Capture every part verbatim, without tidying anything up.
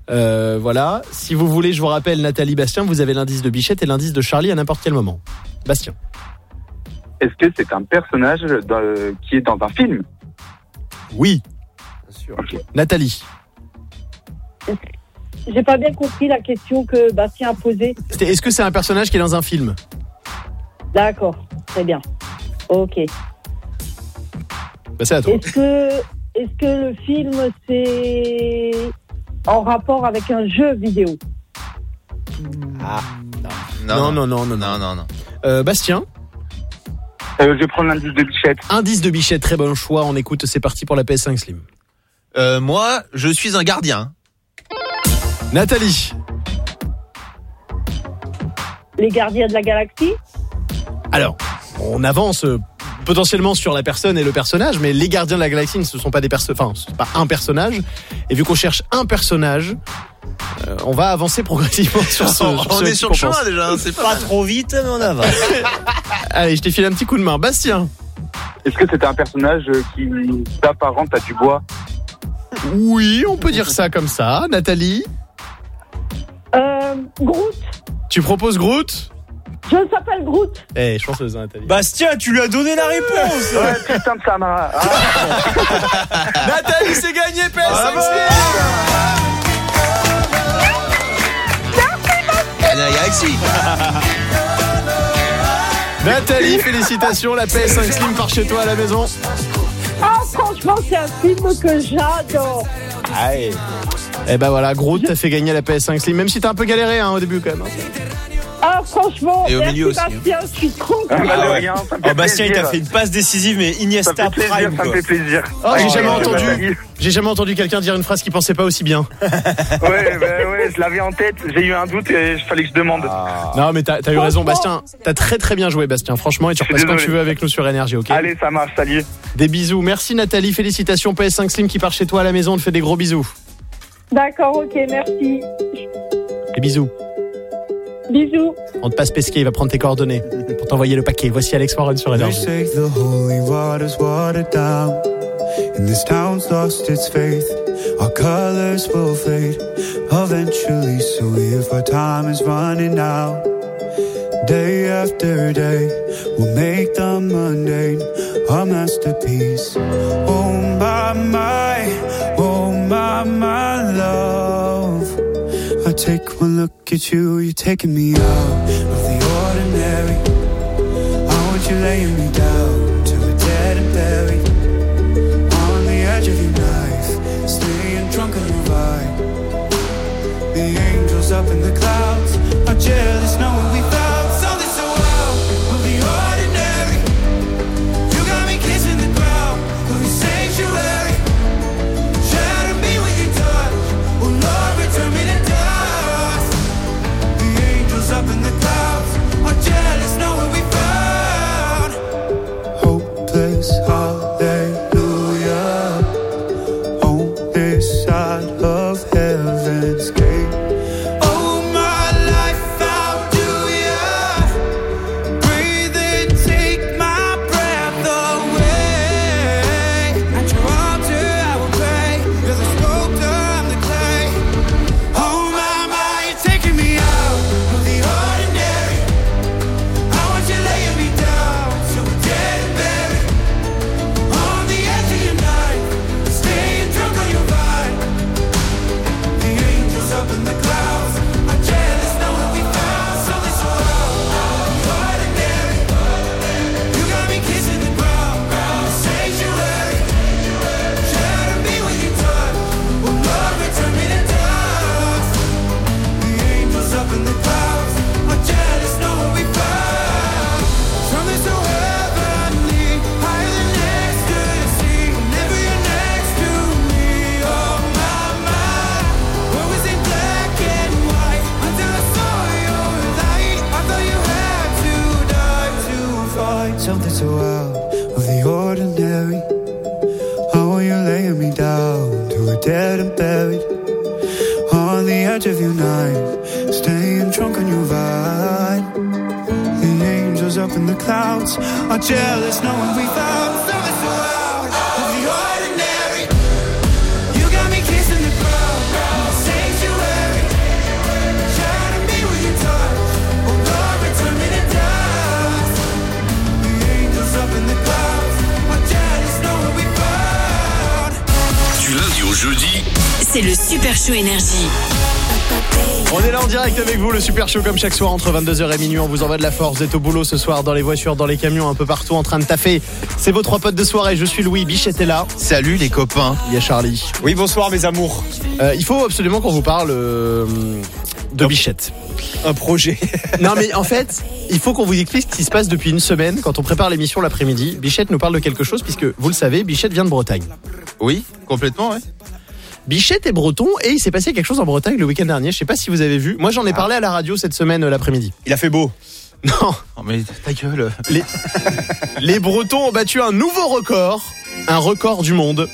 Euh, voilà. Si vous voulez, je vous rappelle, Nathalie, Bastien, vous avez l'indice de Bichette et l'indice de Charlie à n'importe quel moment. Bastien. Est-ce que c'est un personnage de, qui est dans un film? Oui. Bien sûr. Okay. Nathalie. J'ai pas bien compris la question que Bastien a posée. C'était, est-ce que c'est un personnage qui est dans un film? D'accord, très bien. Ok. Bah, c'est à toi. Est-ce que, est-ce que le film, c'est en rapport avec un jeu vidéo? Ah, Non, non, non, non, non. non, non, non. Euh, Bastien. Euh, je vais prendre l'indice de Bichette. Indice de Bichette, très bon choix. On écoute, c'est parti pour la P S cinq Slim. Euh, moi, je suis un gardien. Nathalie. Les Gardiens de la Galaxie? Alors, on avance euh, potentiellement sur la personne et le personnage, mais les Gardiens de la Galaxie ne ce sont pas des perso- enfin, c'est pas un personnage. Et vu qu'on cherche un personnage, euh, on va avancer progressivement sur ce. on sur on ce est sur qu'on le chemin pense. déjà, hein, c'est pas, Pas trop vite, mais on avance. Allez, je t'ai filé un petit coup de main. Bastien. Est-ce que c'est un personnage qui s'apparente à Dubois? Oui, on peut dire ça comme ça. Nathalie. Euh, Groot. Tu proposes Groot? Je s'appelle Groot. Eh, hey, chanceuse, Nathalie. Bastien, tu lui as donné la réponse. Ouais, putain de Samara. Ah. Nathalie, c'est gagné, P S cinq la Galaxie. Nathalie, félicitations, la P S cinq Slim part chez toi à la maison. Ah, franchement, c'est un film que j'adore. Allez. Eh ben voilà, Groot t'a fait gagner la P S cinq Slim, même si t'as un peu galéré hein, au début quand même. Ah, franchement, Et au merci milieu aussi, Bastien, je suis trop Ah, contente. bah, de rien, ça me fait Oh, Bastien, il plaisir. t'a fait une passe décisive, mais Ça me Iniesta fait plaisir, Prime, ça me quoi. fait plaisir. Oh, j'ai jamais ouais, entendu. Nathalie. J'ai jamais entendu quelqu'un dire une phrase qu'il pensait pas aussi bien. Ouais, bah, ouais, je l'avais en tête. J'ai eu un doute et il fallait que je demande. Non mais t'as, t'as eu raison Bastien, t'as très très bien joué Bastien, franchement, et tu Je suis repasses quand désolé. tu veux avec nous sur Énergie, ok? Allez, ça marche, salut. Des bisous, merci Nathalie, félicitations, P S cinq Slim qui part chez toi à la maison, on te fait des gros bisous. D'accord, ok, merci. Des bisous. Bisous. On te passe Pesquet, il va prendre tes coordonnées pour t'envoyer le paquet. Voici Alex Warren sur They Énergie. say the holy water's watered down, and this town's lost its faith. Our colors will fade eventually, so if our time is running out, day after day, we'll make the mundane a masterpiece. Oh my, my, oh my, my love, I take one look at you, you're taking me out of the ordinary. I want you laying me down to a dead and buried on the edge of your knife, staying drunk on your vibe. The angels up in the clouds are jealous knowing we found something so out of the ordinary. You got me kissing the ground of your sanctuary. Shatter me with your touch, oh Lord, return me to dust. The angels up in the clouds are jealous knowing we found hopeless hallelujah on this side of heaven's gate. Oh my life, how do ya breathe and take my breath away? At your altar I will pray, you're the sculptor, I'm the clay. Oh my, my, you're taking me out of the ordinary. I want you laying me down so we're dead and buried on the edge of your night, staying drunk on your vine. The angels up in the clouds are jealous knowing we found something so out of the ordinary. You got me kissing the ground, ground sanctuary. Shatter me with your touch, oh Lord, return me to dust. The angels up in the clouds are jealous knowing we found something so heavenly, higher than ecstasy. Whenever you're next to me, oh my, my. What was in black and white until I saw your light? I thought you had to die to find something so out of the ordinary. How are you laying me down to a dead and buried on the edge of your night, staying drunk on your vine. The angels up in the clouds are jealous knowing we found something so out of the ordinary. You got me kissing the ground, ground sanctuary. c'est le Super Show Énergie. On est là en direct avec vous, le Super Show comme chaque soir entre vingt-deux heures et minuit. On vous envoie de la force, vous êtes au boulot ce soir, dans les voitures, dans les camions, un peu partout en train de taffer. C'est vos trois potes de soirée, je suis Louis, Bichette est là. Salut les copains. Il y a Charlie. Oui, bonsoir mes amours. Euh, il faut absolument qu'on vous parle euh, de Bichette. Un projet. Non mais en fait, il faut qu'on vous explique ce qui se passe depuis une semaine quand on prépare l'émission l'après-midi. Bichette nous parle de quelque chose puisque, vous le savez, Bichette vient de Bretagne. Oui, complètement, ouais. Bichette est breton et il s'est passé quelque chose en Bretagne le week-end dernier. Je sais pas si vous avez vu. Moi, j'en ai parlé à la radio cette semaine euh, l'après-midi. Il a fait beau. Non. Oh, mais ta gueule. Les, les Bretons ont battu un nouveau record, un record du monde,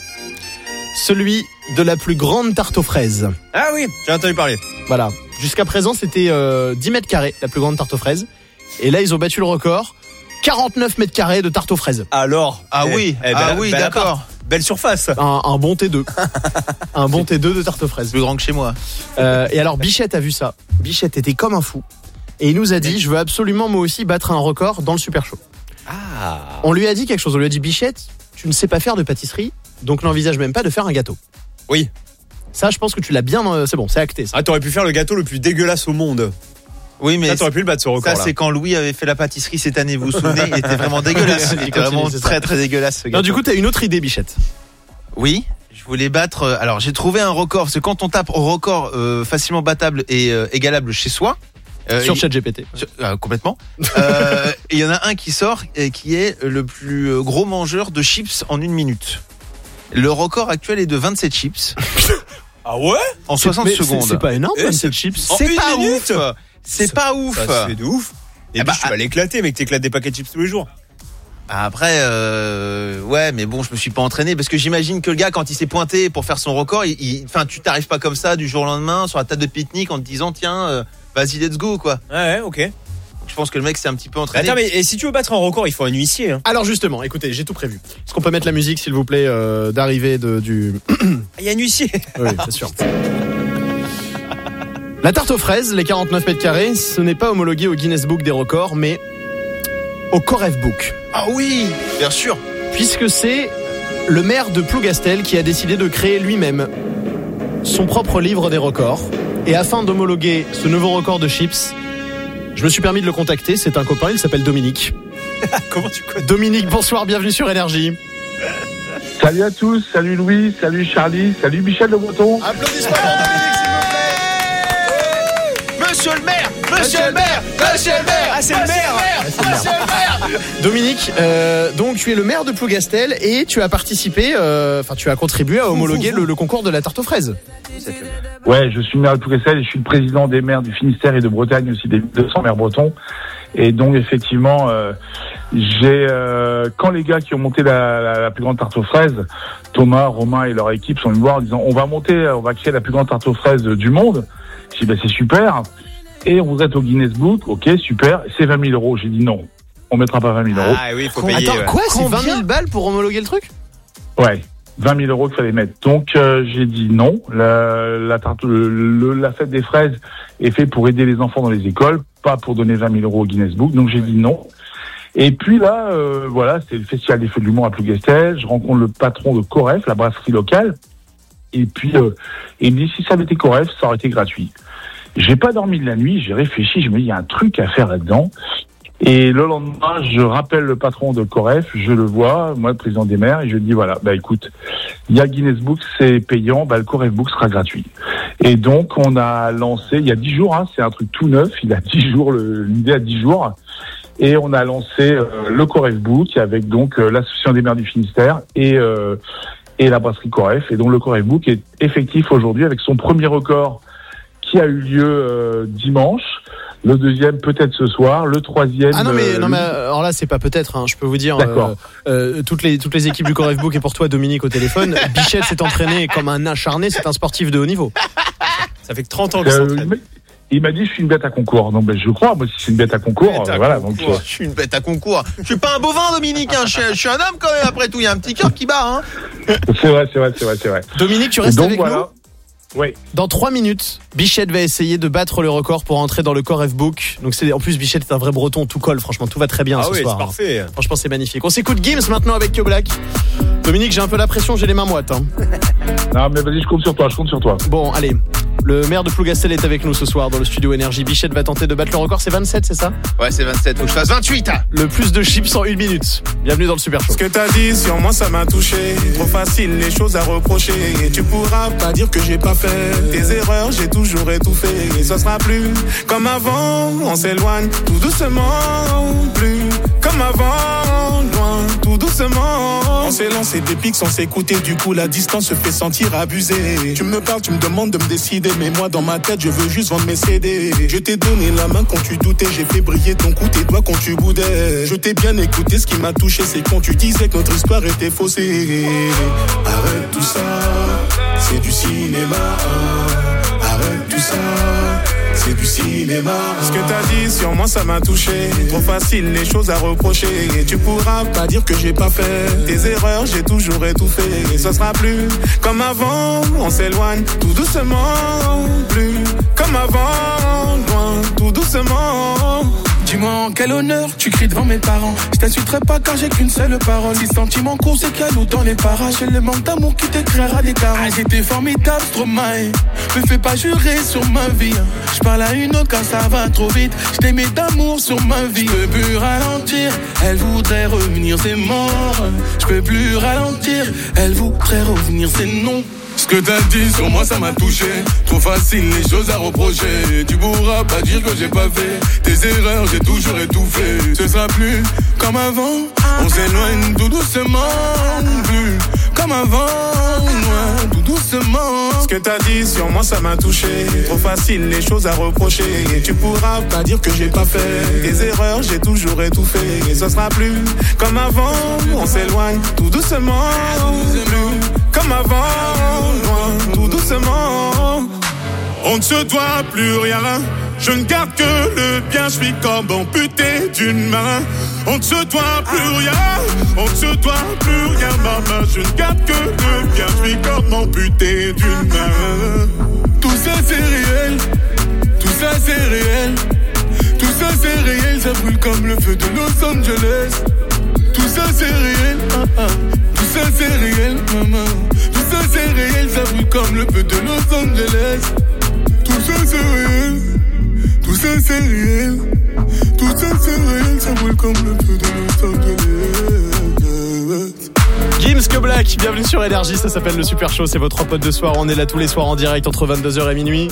celui de la plus grande tarte aux fraises. Ah oui, j'ai entendu parler. Voilà. Jusqu'à présent, c'était euh, dix mètres carrés, la plus grande tarte aux fraises. Et là, ils ont battu le record, quarante-neuf mètres carrés de tarte aux fraises. Alors. Ah eh, oui, eh, ah belle- oui, belle d'accord. appart. Belle surface. Un, un bon T deux. Un bon T deux de tarte aux fraises. Plus grand que chez moi. Euh, et alors, Bichette a vu ça. Bichette était comme un fou. Et il nous a dit, je veux absolument moi aussi battre un record dans le Super Show. Ah. On lui a dit quelque chose. On lui a dit, Bichette, tu ne sais pas faire de pâtisserie, donc n'envisage même pas de faire un gâteau. Oui. Ça, je pense que tu l'as bien... euh, c'est bon, c'est acté. Ça. Ah, t'aurais pu faire le gâteau le plus dégueulasse au monde. Oui, mais Ça, t'aurais pu le battre ce record. ça, c'est quand Louis avait fait la pâtisserie cette année. Vous vous souvenez, il était vraiment dégueulasse. Il était vraiment C'est ça. très très dégueulasse. Ce Non, gâteau. du coup, t'as une autre idée, Bichette. Oui, je voulais battre. euh, Alors, j'ai trouvé un record. Parce que quand on tape record euh, facilement battable et euh, égalable chez soi. euh, Sur il- ChatGPT. sur- euh, complètement. Euh, et il y en a un qui sort et qui est le plus euh, gros mangeur de chips en une minute. Le record actuel est de vingt-sept chips Ah ouais? en soixante Mais c'est- secondes. C'est pas énorme, Eh, vingt-sept chips. En C'est une pas minute ouf. C'est pas ouf. Ça se fait de ouf. Et Eh puis bah, tu vas l'éclater, mec, t'éclates des paquets de chips tous les jours. Après, euh, ouais, mais bon, je me suis pas entraîné parce que j'imagine que le gars, quand il s'est pointé pour faire son record, il, il- enfin, tu t'arrives pas comme ça du jour au lendemain sur la table de pique-nique en te disant tiens, euh, vas-y, let's go, quoi. Ouais, ouais, ok. Je pense que le mec s'est un petit peu entraîné. Attends, mais et si tu veux battre un record, il faut un huissier. Hein. Alors justement, écoutez, j'ai tout prévu. Est-ce qu'on peut mettre la musique, s'il vous plaît, euh, d'arrivée de, du... Il y a un huissier. Oui, c'est sûr. La tarte aux fraises, les quarante-neuf mètres carrés, ce n'est pas homologué au Guinness Book des records, mais au Coref Book. Ah oui, bien sûr. Puisque c'est le maire de Plougastel qui a décidé de créer lui-même son propre livre des records. Et afin d'homologuer ce nouveau record de chips, je me suis permis de le contacter. C'est un copain, il s'appelle Dominique. Comment tu connais? Dominique, bonsoir, bienvenue sur Énergie. Salut à tous, salut Louis, salut Charlie, salut Michel Le Breton. Applaudissements pour Dominique, s'il vous plaît. Monsieur le maire, monsieur le maire, monsieur le maire. Ah, c'est le maire. Dominique, euh, donc tu es le maire de Plougastel et tu as participé, euh, enfin tu as contribué à homologuer le, le concours de la tarte aux fraises. Ouais, je suis maire de Plougastel et je suis le président des maires du Finistère et de Bretagne, aussi des deux cents maires bretons. Et donc effectivement, euh, j'ai euh, quand les gars qui ont monté la, la, la plus grande tarte aux fraises, Thomas, Romain et leur équipe sont venus me voir en disant on va monter, on va créer la plus grande tarte aux fraises du monde. J'ai dit bah c'est super. Et on vous êtes au Guinness Book, ok super, c'est vingt mille euros. J'ai dit non, on mettra pas vingt mille euros. Ah oui, il faut payer. Attends, ouais. quoi, c'est Combien vingt mille balles pour homologuer le truc? Ouais, vingt mille euros qu'il fallait mettre. Donc euh, j'ai dit non. La, la, tarte, le, le- la fête des fraises est faite pour aider les enfants dans les écoles, pas pour donner vingt mille euros au Guinness Book. Donc j'ai dit non. Et puis là, euh, voilà, c'était le festival des feux de l'humour à Plougastel. Je rencontre le patron de Coref, la brasserie locale. Et puis euh, il me dit si ça avait été Coref, ça aurait été gratuit. J'ai pas dormi de la nuit, j'ai réfléchi, je me dis il y a un truc à faire là-dedans. Et le lendemain, je rappelle le patron de Coref, je le vois, moi le président des maires, et je lui dis voilà, bah écoute, il y a Guinness Book, c'est payant, bah le Coref Book sera gratuit. Et donc on a lancé, il y a dix jours, hein, c'est un truc tout neuf, il a dix jours, le, l'idée a dix jours, et on a lancé euh, le Coref Book avec donc euh, l'association des maires du Finistère et euh, et la brasserie Coref. Et donc le Coref Book est effectif aujourd'hui avec son premier record qui a eu lieu euh, dimanche. Le deuxième peut-être ce soir, le troisième. Ah non mais euh, non mais alors là c'est pas peut-être, hein, je peux vous dire. D'accord. Euh, euh, toutes les toutes les équipes du Coref Book et pour toi Dominique au téléphone. Bichette s'est entraîné comme un acharné, c'est un sportif de haut niveau. Ça fait que trente ans que euh, ça il s'entraîne. m'a- il m'a dit je suis une bête à concours. Donc ben je crois, moi si c'est une bête à concours, Bête à euh, voilà. concours. Donc euh, Je suis une bête à concours. Je suis pas un bovin, Dominique. Hein. Je, suis, je suis un homme quand même. Après tout, il y a un petit cœur qui bat. Hein. c'est vrai, c'est vrai, c'est vrai, c'est vrai. Dominique, tu Et restes donc avec voilà. Oui. Dans trois minutes, Bichette va essayer de battre le record pour entrer dans le Core F-Book. Donc c'est, en plus, Bichette est un vrai breton, tout colle, franchement, tout va très bien Ah ce oui, soir. c'est parfait. Franchement, c'est magnifique. On s'écoute Gims maintenant avec Yo Black. Dominique, j'ai un peu la pression, j'ai les mains moites. Hein. Non, mais vas-y, je compte sur toi, je compte sur toi. Bon, allez. Le maire de Plougastel est avec nous ce soir dans le studio Énergie. Bichette va tenter de battre le record, c'est vingt-sept, c'est ça? Ouais, c'est vingt-sept, faut que je fasse vingt-huit. Hein. Le plus de chips en une minute. Bienvenue dans le Super Show. Ce que t'as dit sur moi ça m'a touché. Trop facile les choses à reprocher. Et tu pourras pas dire que j'ai pas fait tes erreurs, j'ai toujours étouffé. Et ça sera plus comme avant. On s'éloigne tout doucement. Plus comme avant. Loin tout doucement. On s'est lancé des pics sans s'écouter. Du coup la distance se fait sentir abusée. Tu me parles, tu me demandes de me décider. Mais moi dans ma tête je veux juste vendre mes C D. Je t'ai donné la main quand tu doutais. J'ai fait briller ton cou, tes doigts quand tu boudais. Je t'ai bien écouté, ce qui m'a touché c'est quand tu disais que notre histoire était faussée. Arrête tout ça, c'est du cinéma. Arrête tout ça, c'est du cinéma. Ce que t'as dit sur moi ça m'a touché. Trop facile les choses à reprocher. Et tu pourras pas dire que j'ai pas fait tes erreurs, j'ai toujours étouffé. Et ça sera plus comme avant. On s'éloigne tout doucement. Plus comme avant. Loin tout doucement. Dis-moi en quel honneur tu cries devant mes parents. Je t'insulterai pas car j'ai qu'une seule parole. Si sentiment court c'est qu'il y a nous dans les parages. C'est le manque d'amour qui te créera des carences. Ah, j'étais formidable, Stromae. Me fais pas jurer sur ma vie. Je parle à une autre car ça va trop vite. Je t'aimais d'amour sur ma vie. Je peux plus ralentir, elle voudrait revenir, c'est mort. Je peux plus ralentir, elle voudrait revenir, c'est non. Ce que t'as dit sur moi ça m'a touché. Trop facile les choses à reprocher. Tu pourras pas dire que j'ai pas fait tes erreurs, j'ai toujours étouffé. Ce sera plus comme avant. On s'éloigne tout doucement. Plus comme avant. Loin tout doucement. Ce que t'as dit sur moi ça m'a touché. Trop facile les choses à reprocher. Et tu pourras pas dire que j'ai pas fait tes erreurs, j'ai toujours étouffé. Et ce sera plus comme avant. On s'éloigne tout doucement. Plus comme avant. Loin, tout doucement. On ne se doit plus rien. Je ne garde que le bien. Je suis comme amputé d'une main. On ne se doit plus rien. On ne se doit plus rien, maman. Je ne garde que le bien. Je suis comme amputé d'une main. Tout ça c'est réel. Tout ça c'est réel. Tout ça c'est réel. Ça brûle comme le feu de Los Angeles. Tout ça c'est réel. Ah, ah. Tout ça c'est réel, maman. Tout ça c'est réel, ça brûle comme le feu de Los Angeles. Tout ça c'est réel. Tout ça c'est réel. Tout ça c'est réel, ça brûle comme le feu de Los Angeles. Gims que Black, bienvenue sur Énergie, ça s'appelle le Super Show, c'est votre pote de soir. On est là tous les soirs en direct entre vingt-deux heures et minuit.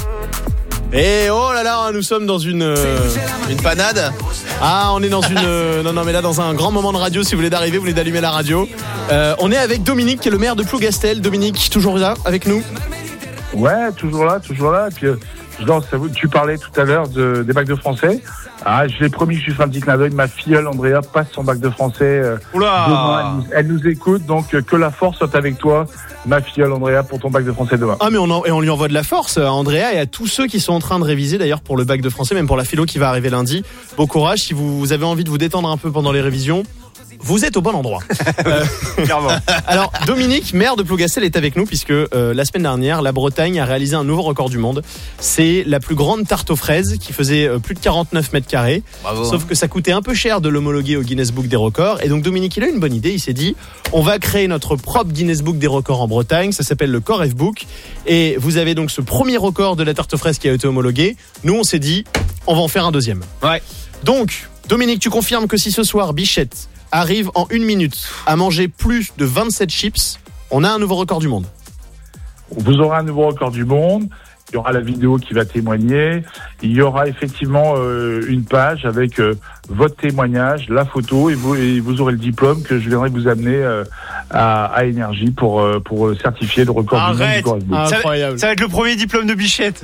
Et oh là là, nous sommes dans une euh, Une panade. Ah, on est dans une euh, non non mais là dans un grand moment de radio. Si vous voulez d'arriver, vous voulez d'allumer la radio. Euh, on est avec Dominique qui est le maire de Plougastel. Dominique, toujours là avec nous? Ouais, toujours là, toujours là. Et puis, euh, Jean, ça vous- tu parlais tout à l'heure de, des bacs de français. Ah, je l'ai promis, je suis un petit clin d'œil. Ma filleule Andrea passe son bac de français. Euh, Oula. demain. Elle, nous, elle nous écoute, donc euh, que la force soit avec toi, ma filleule Andrea, pour ton bac de français demain. Ah mais on en- et on lui envoie de la force à Andrea et à tous ceux qui sont en train de réviser d'ailleurs pour le bac de français, même pour la philo qui va arriver lundi. Bon courage si vous avez envie de vous détendre un peu pendant les révisions. Vous êtes au bon endroit. Euh, Clairement. Alors Dominique, maire de Plougastel, est avec nous puisque euh, la semaine dernière, la Bretagne a réalisé un nouveau record du monde. C'est la plus grande tarte aux fraises qui faisait euh, plus de quarante-neuf mètres carrés. Bravo. Sauf que ça coûtait un peu cher de l'homologuer au Guinness Book des records. Et donc Dominique, il a eu une bonne idée. Il s'est dit, on va créer notre propre Guinness Book des records en Bretagne. Ça s'appelle le Core F-Book. Et vous avez donc ce premier record de la tarte aux fraises qui a été homologué. Nous, on s'est dit, on va en faire un deuxième. Ouais. Donc, Dominique, tu confirmes que si ce soir, Bichette arrive en une minute à manger plus de vingt-sept chips, on a un nouveau record du monde. Vous aurez un nouveau record du monde. Il y aura la vidéo qui va témoigner. Il y aura effectivement euh, une page avec euh, votre témoignage, la photo, et vous, et vous aurez le diplôme que je viendrai vous amener euh, à, à Énergie pour, euh, pour certifier le record Arrête. du monde du Core F-Book. Ça- Incroyable. Ça va être le premier diplôme de Bichette.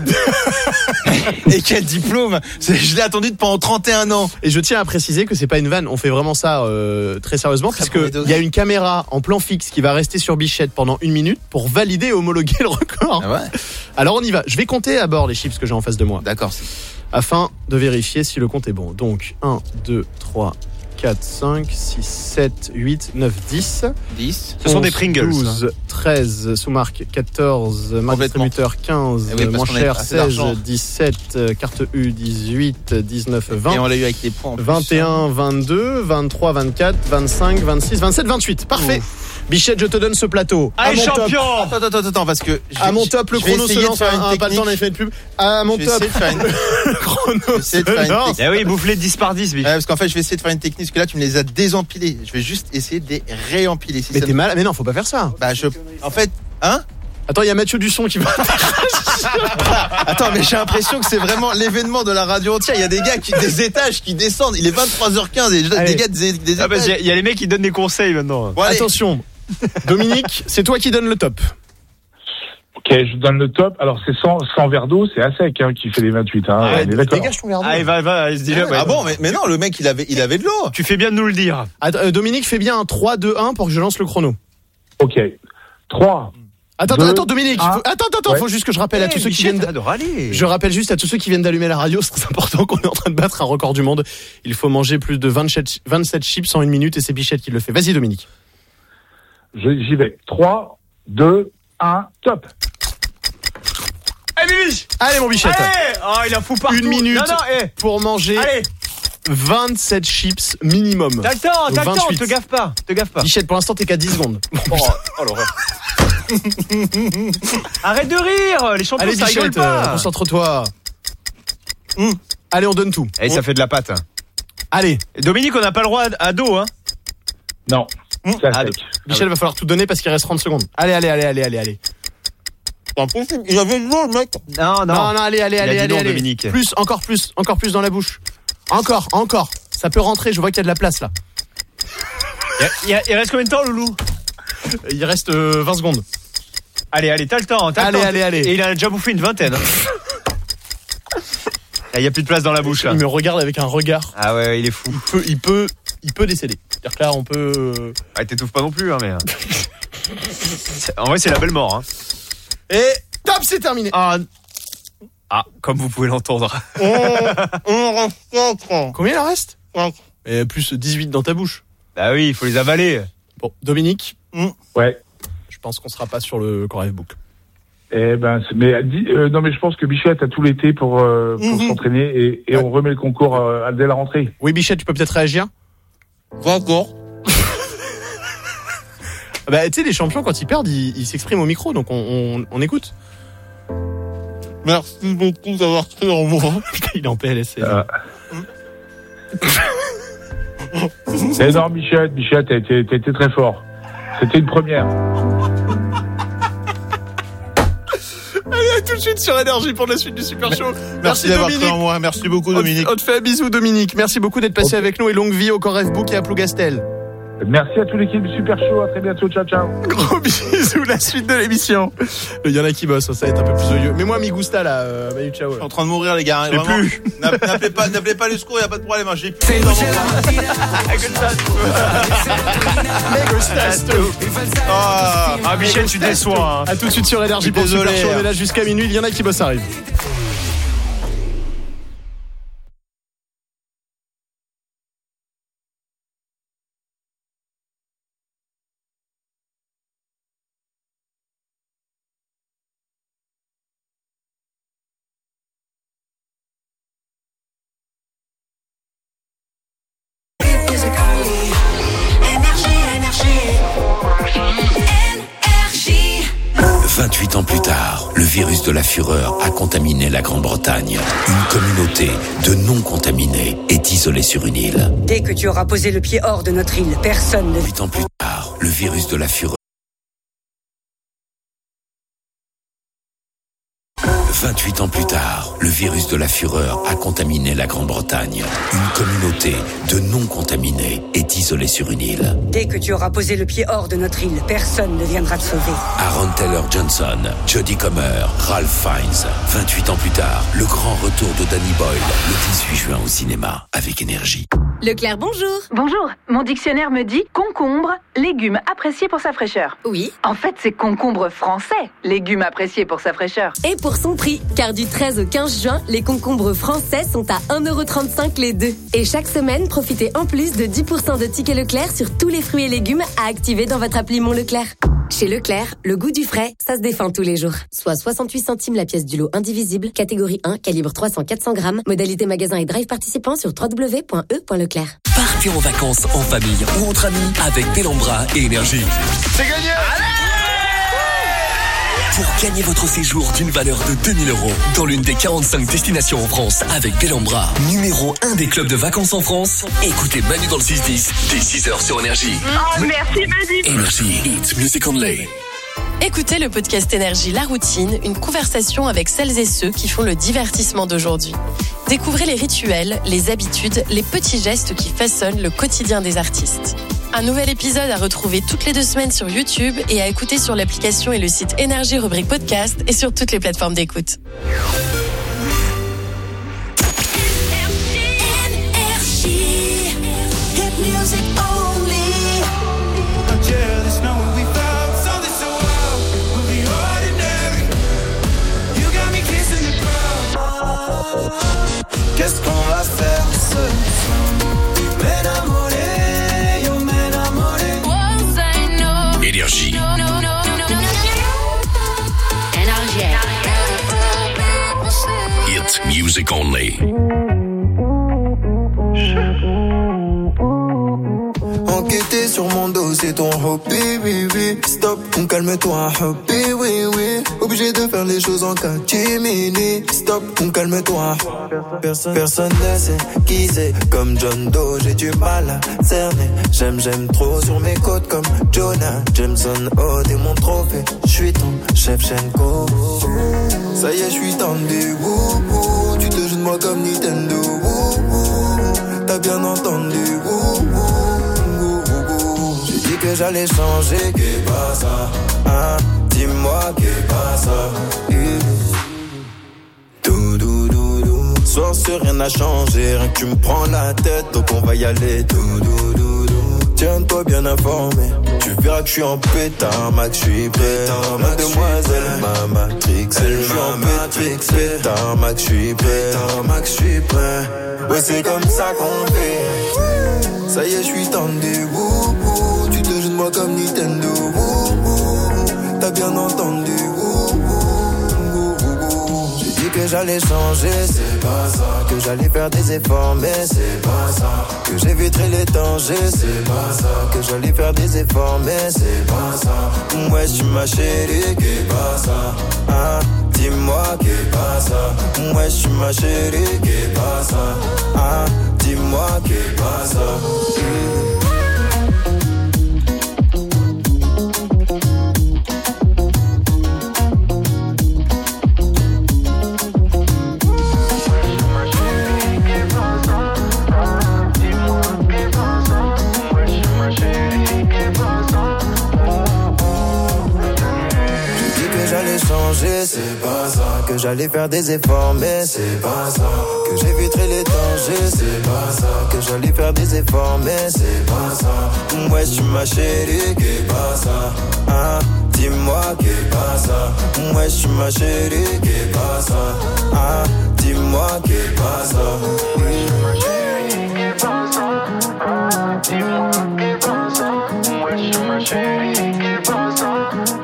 Et quel diplôme. C'est- Je l'ai attendu pendant trente et un ans. Et je tiens à préciser que c'est pas une vanne, on fait vraiment ça euh, très sérieusement, Très puisque premier degré. il y a une caméra en plan fixe qui va rester sur Bichette pendant une minute pour valider et homologuer le record. Ah ouais. Alors on y va. Je vais compter à bord les chips que j'ai en face de moi, D'accord. afin de vérifier si le compte est bon. Donc un, deux, trois, quatre, cinq, six, sept, huit, neuf, dix. dix. Ce sont des Pringles. douze, treize, sous-marque quatorze, marque Complètement. distributeur quinze, Eh oui, parce qu'on avait manchère pas assez seize, d'argent. dix-sept, carte U dix-huit, dix-neuf, Et vingt. on l'a eu avec les points en plus. vingt et un, vingt-deux, vingt-trois, vingt-quatre, vingt-cinq, vingt-six, vingt-sept, vingt-huit. Parfait. Bichette, je te donne ce plateau. À Allez, mon top. champion. Attends, attends, attends, attends, parce que. je À vais- mon top, le je vais chrono se essayer de lance. faire une Un, pas le temps technique. d'effet de pub. À mon Je vais top, essayer de faire une- le chrono Je vais essayer de se faire une lance. Eh oui, bouffe-les dix par dix, biche. Ouais, parce qu'en fait, je vais essayer de faire une technique, parce que là, tu me les as désempilés. Je vais juste essayer de les réempiler. Si Mais ça t'es me- mal. Mais non, faut pas faire ça. Bah, je. En fait, hein? Attends, il y a Mathieu Dusson qui va. Attends, mais j'ai l'impression que c'est vraiment l'événement de la radio entière. Il y a des gars qui, des étages qui descendent. Il est vingt-trois heures quinze et des Allez. gars des, des Ah bah, étages. il y a les mecs qui donnent des conseils maintenant. Bon, allez. Attention, Dominique, c'est toi qui donne le top. Ok, je donne le top. Alors, c'est sans, sans verre d'eau, c'est à sec hein, qui fait les vingt-huit. Hein. Ouais, On est d'accord. Dégage ton verre d'eau. Allez, va, va, allez, dis-le. Ah bon, mais, mais non, le mec, il avait, il avait de l'eau. Tu fais bien de nous le dire. Attends, euh, Dominique, fais bien un trois, deux, un pour que je lance le chrono. Ok. trois. Attends, Deux, attends, Dominique. un. faut- Attends, attends, Ouais. faut juste que je rappelle à tous ceux qui viennent. de... de râler. Je rappelle juste à tous ceux qui viennent d'allumer la radio, c'est très important qu'on est en train de battre un record du monde. Il faut manger plus de vingt-sept, vingt-sept chips en une minute et c'est Bichette qui le fait. Vas-y, Dominique. Je- J'y vais. trois, deux, un, top. Allez, biche. Allez, mon Bichette. Allez. Oh, il en fout partout. Une minute Non, non, eh. pour manger Allez. vingt-sept chips minimum. T'as le temps, t'as le temps. vingt-huit. Te gaffe pas. Te gaffe pas. Bichette, pour l'instant, t'es qu'à dix secondes. Oh, oh l'horreur. Arrête de rire. Les champions, Allez, ça rigole Bichette, euh, pas. concentre-toi. Hum. Allez, on donne tout. Et ça fait de la pâte. Allez, Et Dominique, on n'a pas le droit à, à dos, hein. Non. C'est à Ah, sec. Bichette, va falloir tout donner parce qu'il reste trente secondes. Allez, allez, allez, allez, allez, allez. C'est impossible. Il avait de l'eau, le mec. Non, Non, non, allez, allez, Il a allez, dit allez, non, allez. Dominique. Plus, encore plus, encore plus dans la bouche. Encore, encore. Ça peut rentrer, je vois qu'il y a de la place là. Il, y a- il reste combien de temps, Loulou? Il reste euh, vingt secondes. Allez, allez, t'as le temps. T'as le Allez, temps. allez, allez. Et il a déjà bouffé une vingtaine. Là, il n'y a plus de place dans la bouche, là. Il me regarde avec un regard. Ah ouais, il est fou. Il peut, il peut, il peut décéder. C'est-à-dire que là, on peut. euh, Ah, t'étouffes pas non plus, hein, mais. C'est- En vrai, c'est la belle mort, hein. Et top, c'est terminé. Ah, ah comme vous pouvez l'entendre. Combien il en reste Et plus dix-huit dans ta bouche. Bah oui, il faut les avaler. Bon, Dominique, Ouais. je pense qu'on sera pas sur le Corrève Book. Eh ben, c'est- mais dis- euh, non, mais je pense que Bichette a tout l'été pour, euh, pour Mhm. s'entraîner et, et Ouais. on remet le concours euh, dès la rentrée. Oui, Bichette, tu peux peut-être réagir. D'accord. Bah, tu sais, les champions, quand ils perdent, ils ils s'expriment au micro, donc on, on, on écoute. Merci beaucoup d'avoir cru en moi. Il est en P L S. Euh. Mais non, Bichette, Bichette, t'as été, t'as été très fort. C'était une première. Allez, à tout de suite sur Énergie pour la suite du Super Show. Merci d'avoir cru en moi. Merci beaucoup, On te- Dominique. On te fait un bisou, Dominique. Merci beaucoup d'être passé Ok. avec nous et longue vie au Corrève Book et à Plougastel. Merci à toute l'équipe du Super Show. À très bientôt. Ciao, ciao. Gros bisous, la suite de l'émission. Il y en a qui bossent, ça va être un peu plus odieux. Mais moi, mi gusta là, euh, Manu Chao. Je suis en train de mourir, les gars. hein, J'ai vraiment. plus. N'app- N'appelez pas, n'appelez pas les secours, y a pas de problème. hein, J'ai plus dans mon Ah, Ah, Michel, tu déçois, hein. À tout de suite sur Énergie pour le Super Désolé, Show. On hein. est là jusqu'à minuit. Il y en a qui bossent, arrive. vingt-huit ans plus tard, le virus de la fureur a contaminé la Grande-Bretagne. Une communauté de non-contaminés est isolée sur une île. Dès que tu auras posé le pied hors de notre île, personne ne... Huit ans plus tard, le virus de la fureur... vingt-huit ans plus tard, le virus de la fureur a contaminé la Grande-Bretagne. Une communauté de non-contaminés est isolée sur une île. Dès que tu auras posé le pied hors de notre île, personne ne viendra te sauver. Aaron Taylor Johnson, Jodie Comer, Ralph Fiennes. vingt-huit ans plus tard, le grand retour de Danny Boyle, le dix-huit juin au cinéma, avec Énergie. Leclerc, bonjour. Bonjour. Mon dictionnaire me dit concombre, légume apprécié pour sa fraîcheur. Oui. En fait, c'est concombre français, légume apprécié pour sa fraîcheur. Et pour son prix, car du treize au quinze juin, les concombres français sont à un euro trente-cinq les deux. Et chaque semaine, profitez en plus de dix pour cent de tickets Leclerc sur tous les fruits et légumes à activer dans votre appli Mon Leclerc. Chez Leclerc, le goût du frais, ça se défend tous les jours. Soit soixante-huit centimes la pièce du lot indivisible, catégorie un, calibre trois cents à quatre cents grammes, modalité magasin et drive participant sur w w w point e point leclerc. Partez en vacances en famille ou entre amis avec Bellambra et Énergie. C'est gagné! Pour gagner votre séjour d'une valeur de deux mille euros dans l'une des quarante-cinq destinations en France avec Bellambra, numéro un des clubs de vacances en France, écoutez Manu dans le six dix dès six heures sur Énergie. Oh, merci Manu. Énergie, it's music only. Écoutez le podcast Énergie La Routine, une conversation avec celles et ceux qui font le divertissement d'aujourd'hui. Découvrez les rituels, les habitudes, les petits gestes qui façonnent le quotidien des artistes. Un nouvel épisode à retrouver toutes les deux semaines sur YouTube et à écouter sur l'application et le site Énergie rubrique podcast et sur toutes les plateformes d'écoute. Qu'est-ce qu'on va faire ce soir? M'énamorer, yo m'énamorer. Énergie. It's music only. Enquêter sur mon dos, c'est ton hobby, oui, oui. Stop, on calme-toi, hobby, oui, oui. Obligé de faire les choses en catimini. Stop, on calme-toi. Personne, personne ne sait qui c'est. Comme John Doe, j'ai du mal à cerner. J'aime, j'aime trop sur mes côtes comme Jonah Jameson. Oh, t'es mon trophée. J'suis ton chef Shenko. Ça y est, j'suis tendu. Wouh, wouh. Tu te joues de moi comme Nintendo. Wouh, wouh. T'as bien entendu. Wouh, wouh. J'ai dit que j'allais changer, qu'est pas ça, hein? Dis-moi qu'est pas ça. Dou dou dou dou. Soir sur rien n'a changé, rien que tu me prends la tête, donc on va y aller. Dou dou dou dou. Tiens-toi bien informé, tu verras que je suis en pétard, max, je suis prêt. Mademoiselle m'a matrixé, je suis en pétrix, pétard, max, je suis prêt. Max, je suis prêt. Ouais, c'est comme ça qu'on fait. Ça y est, je suis tendu. Wouh, wouh. Tu te joues de moi comme Nintendo. Wouh, wouh. T'as bien entendu. Wouh, wouh, wouh. J'ai dit que j'allais changer, c'est pas ça. Que j'allais faire des efforts, mais c'est pas ça. Que j'éviterai les dangers, c'est pas ça. Que j'allais faire des efforts, mais c'est pas ça. Ouais, tu ma chérie, qu'est pas ça, hein? Dis-moi qu'est pas ça. Ouais, tu ma chérie, qu'est pas ça, hein? Dis-moi qu'est pas ça. C'est pas ça. Que j'allais faire des efforts, mais c'est pas ça. Que j'éviterai les dangers, c'est pas ça. Que j'allais faire des efforts, mais c'est pas ça. Ouais, tu ma chérie, qu'est pas ça, hein? Dis-moi qu'est pas ça. Ouais, tu ma chérie, qu'est pas ça, hein? Dis-moi qu'est pas ça. Ma chérie, qu'est pas ça, hein? Dis-moi qu'est pas ça. Ouais, tu ma chérie, qu'est pas ça.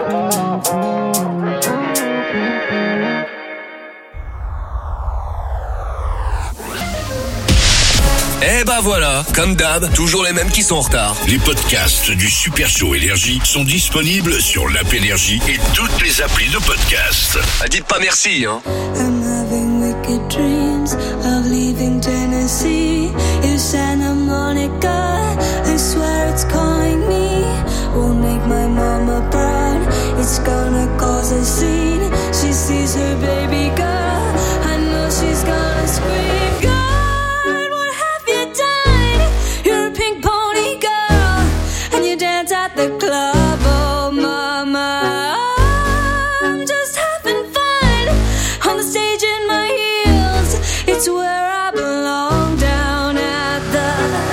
Eh ben voilà, comme d'hab, toujours les mêmes qui sont en retard. Les podcasts du Super Show Énergie sont disponibles sur l'app Énergie et toutes les applis de podcast. Ah, dites pas merci, hein. I'm having wicked dreams of leaving Tennessee. In Santa Monica, I swear it's calling me. Won't make my mama proud. It's gonna cause a scene. She sees her baby girl. I know she's gonna scream. God, what have you done? You're a pink pony girl, and you dance at the club. Oh, mama, I'm just having fun on the stage in my heels. It's where I belong, down at the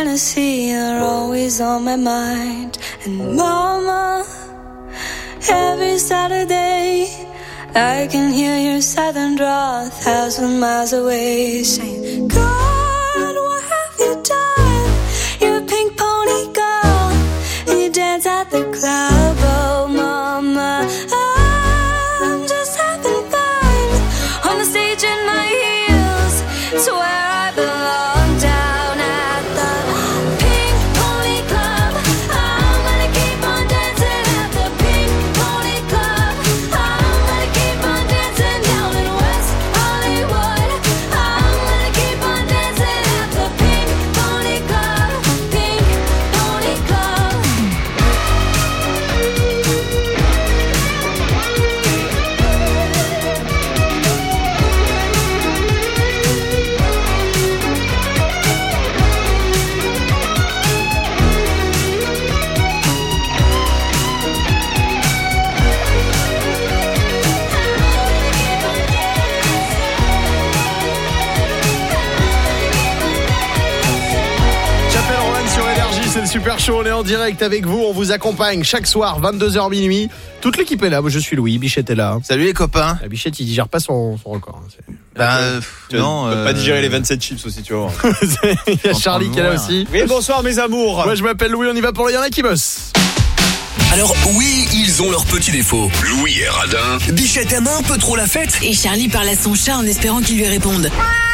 Tennessee are always on my mind. And mama, every Saturday I can hear your southern drawl a thousand miles away, saying, God, what have you done? You're a pink pony girl, and you dance at the club. Oh mama, I'm just having fun on the stage in my heels. It's where I belong, down at the Pink Pony Club. I'm gonna keep on dancing at the Pink Pony Club. I'm gonna keep on dancing down in West Hollywood. I'm gonna keep on dancing at the Pink Pony Club. Pink Pony Club. Chapelle Rouen sur Énergie, c'est le Super Show, on est en direct avec vous, on vous accompagne chaque soir, vingt-deux heures minuit. Toute l'équipe est là, moi je suis Louis, Bichette est là. Salut les copains. La Bichette il digère pas son, son record. hein, c'est- Ben, euh, Tu non, peux euh, pas digérer les vingt-sept chips aussi, tu vois. Il y a Charlie qui est là aussi. Oui, bonsoir mes amours. Moi je m'appelle Louis, on y va pour le Y'en a qui bosse. Alors oui, ils ont leurs petits défauts. Louis est radin. Bichette aime un peu trop la fête. Et Charlie parle à son chat en espérant qu'il lui réponde.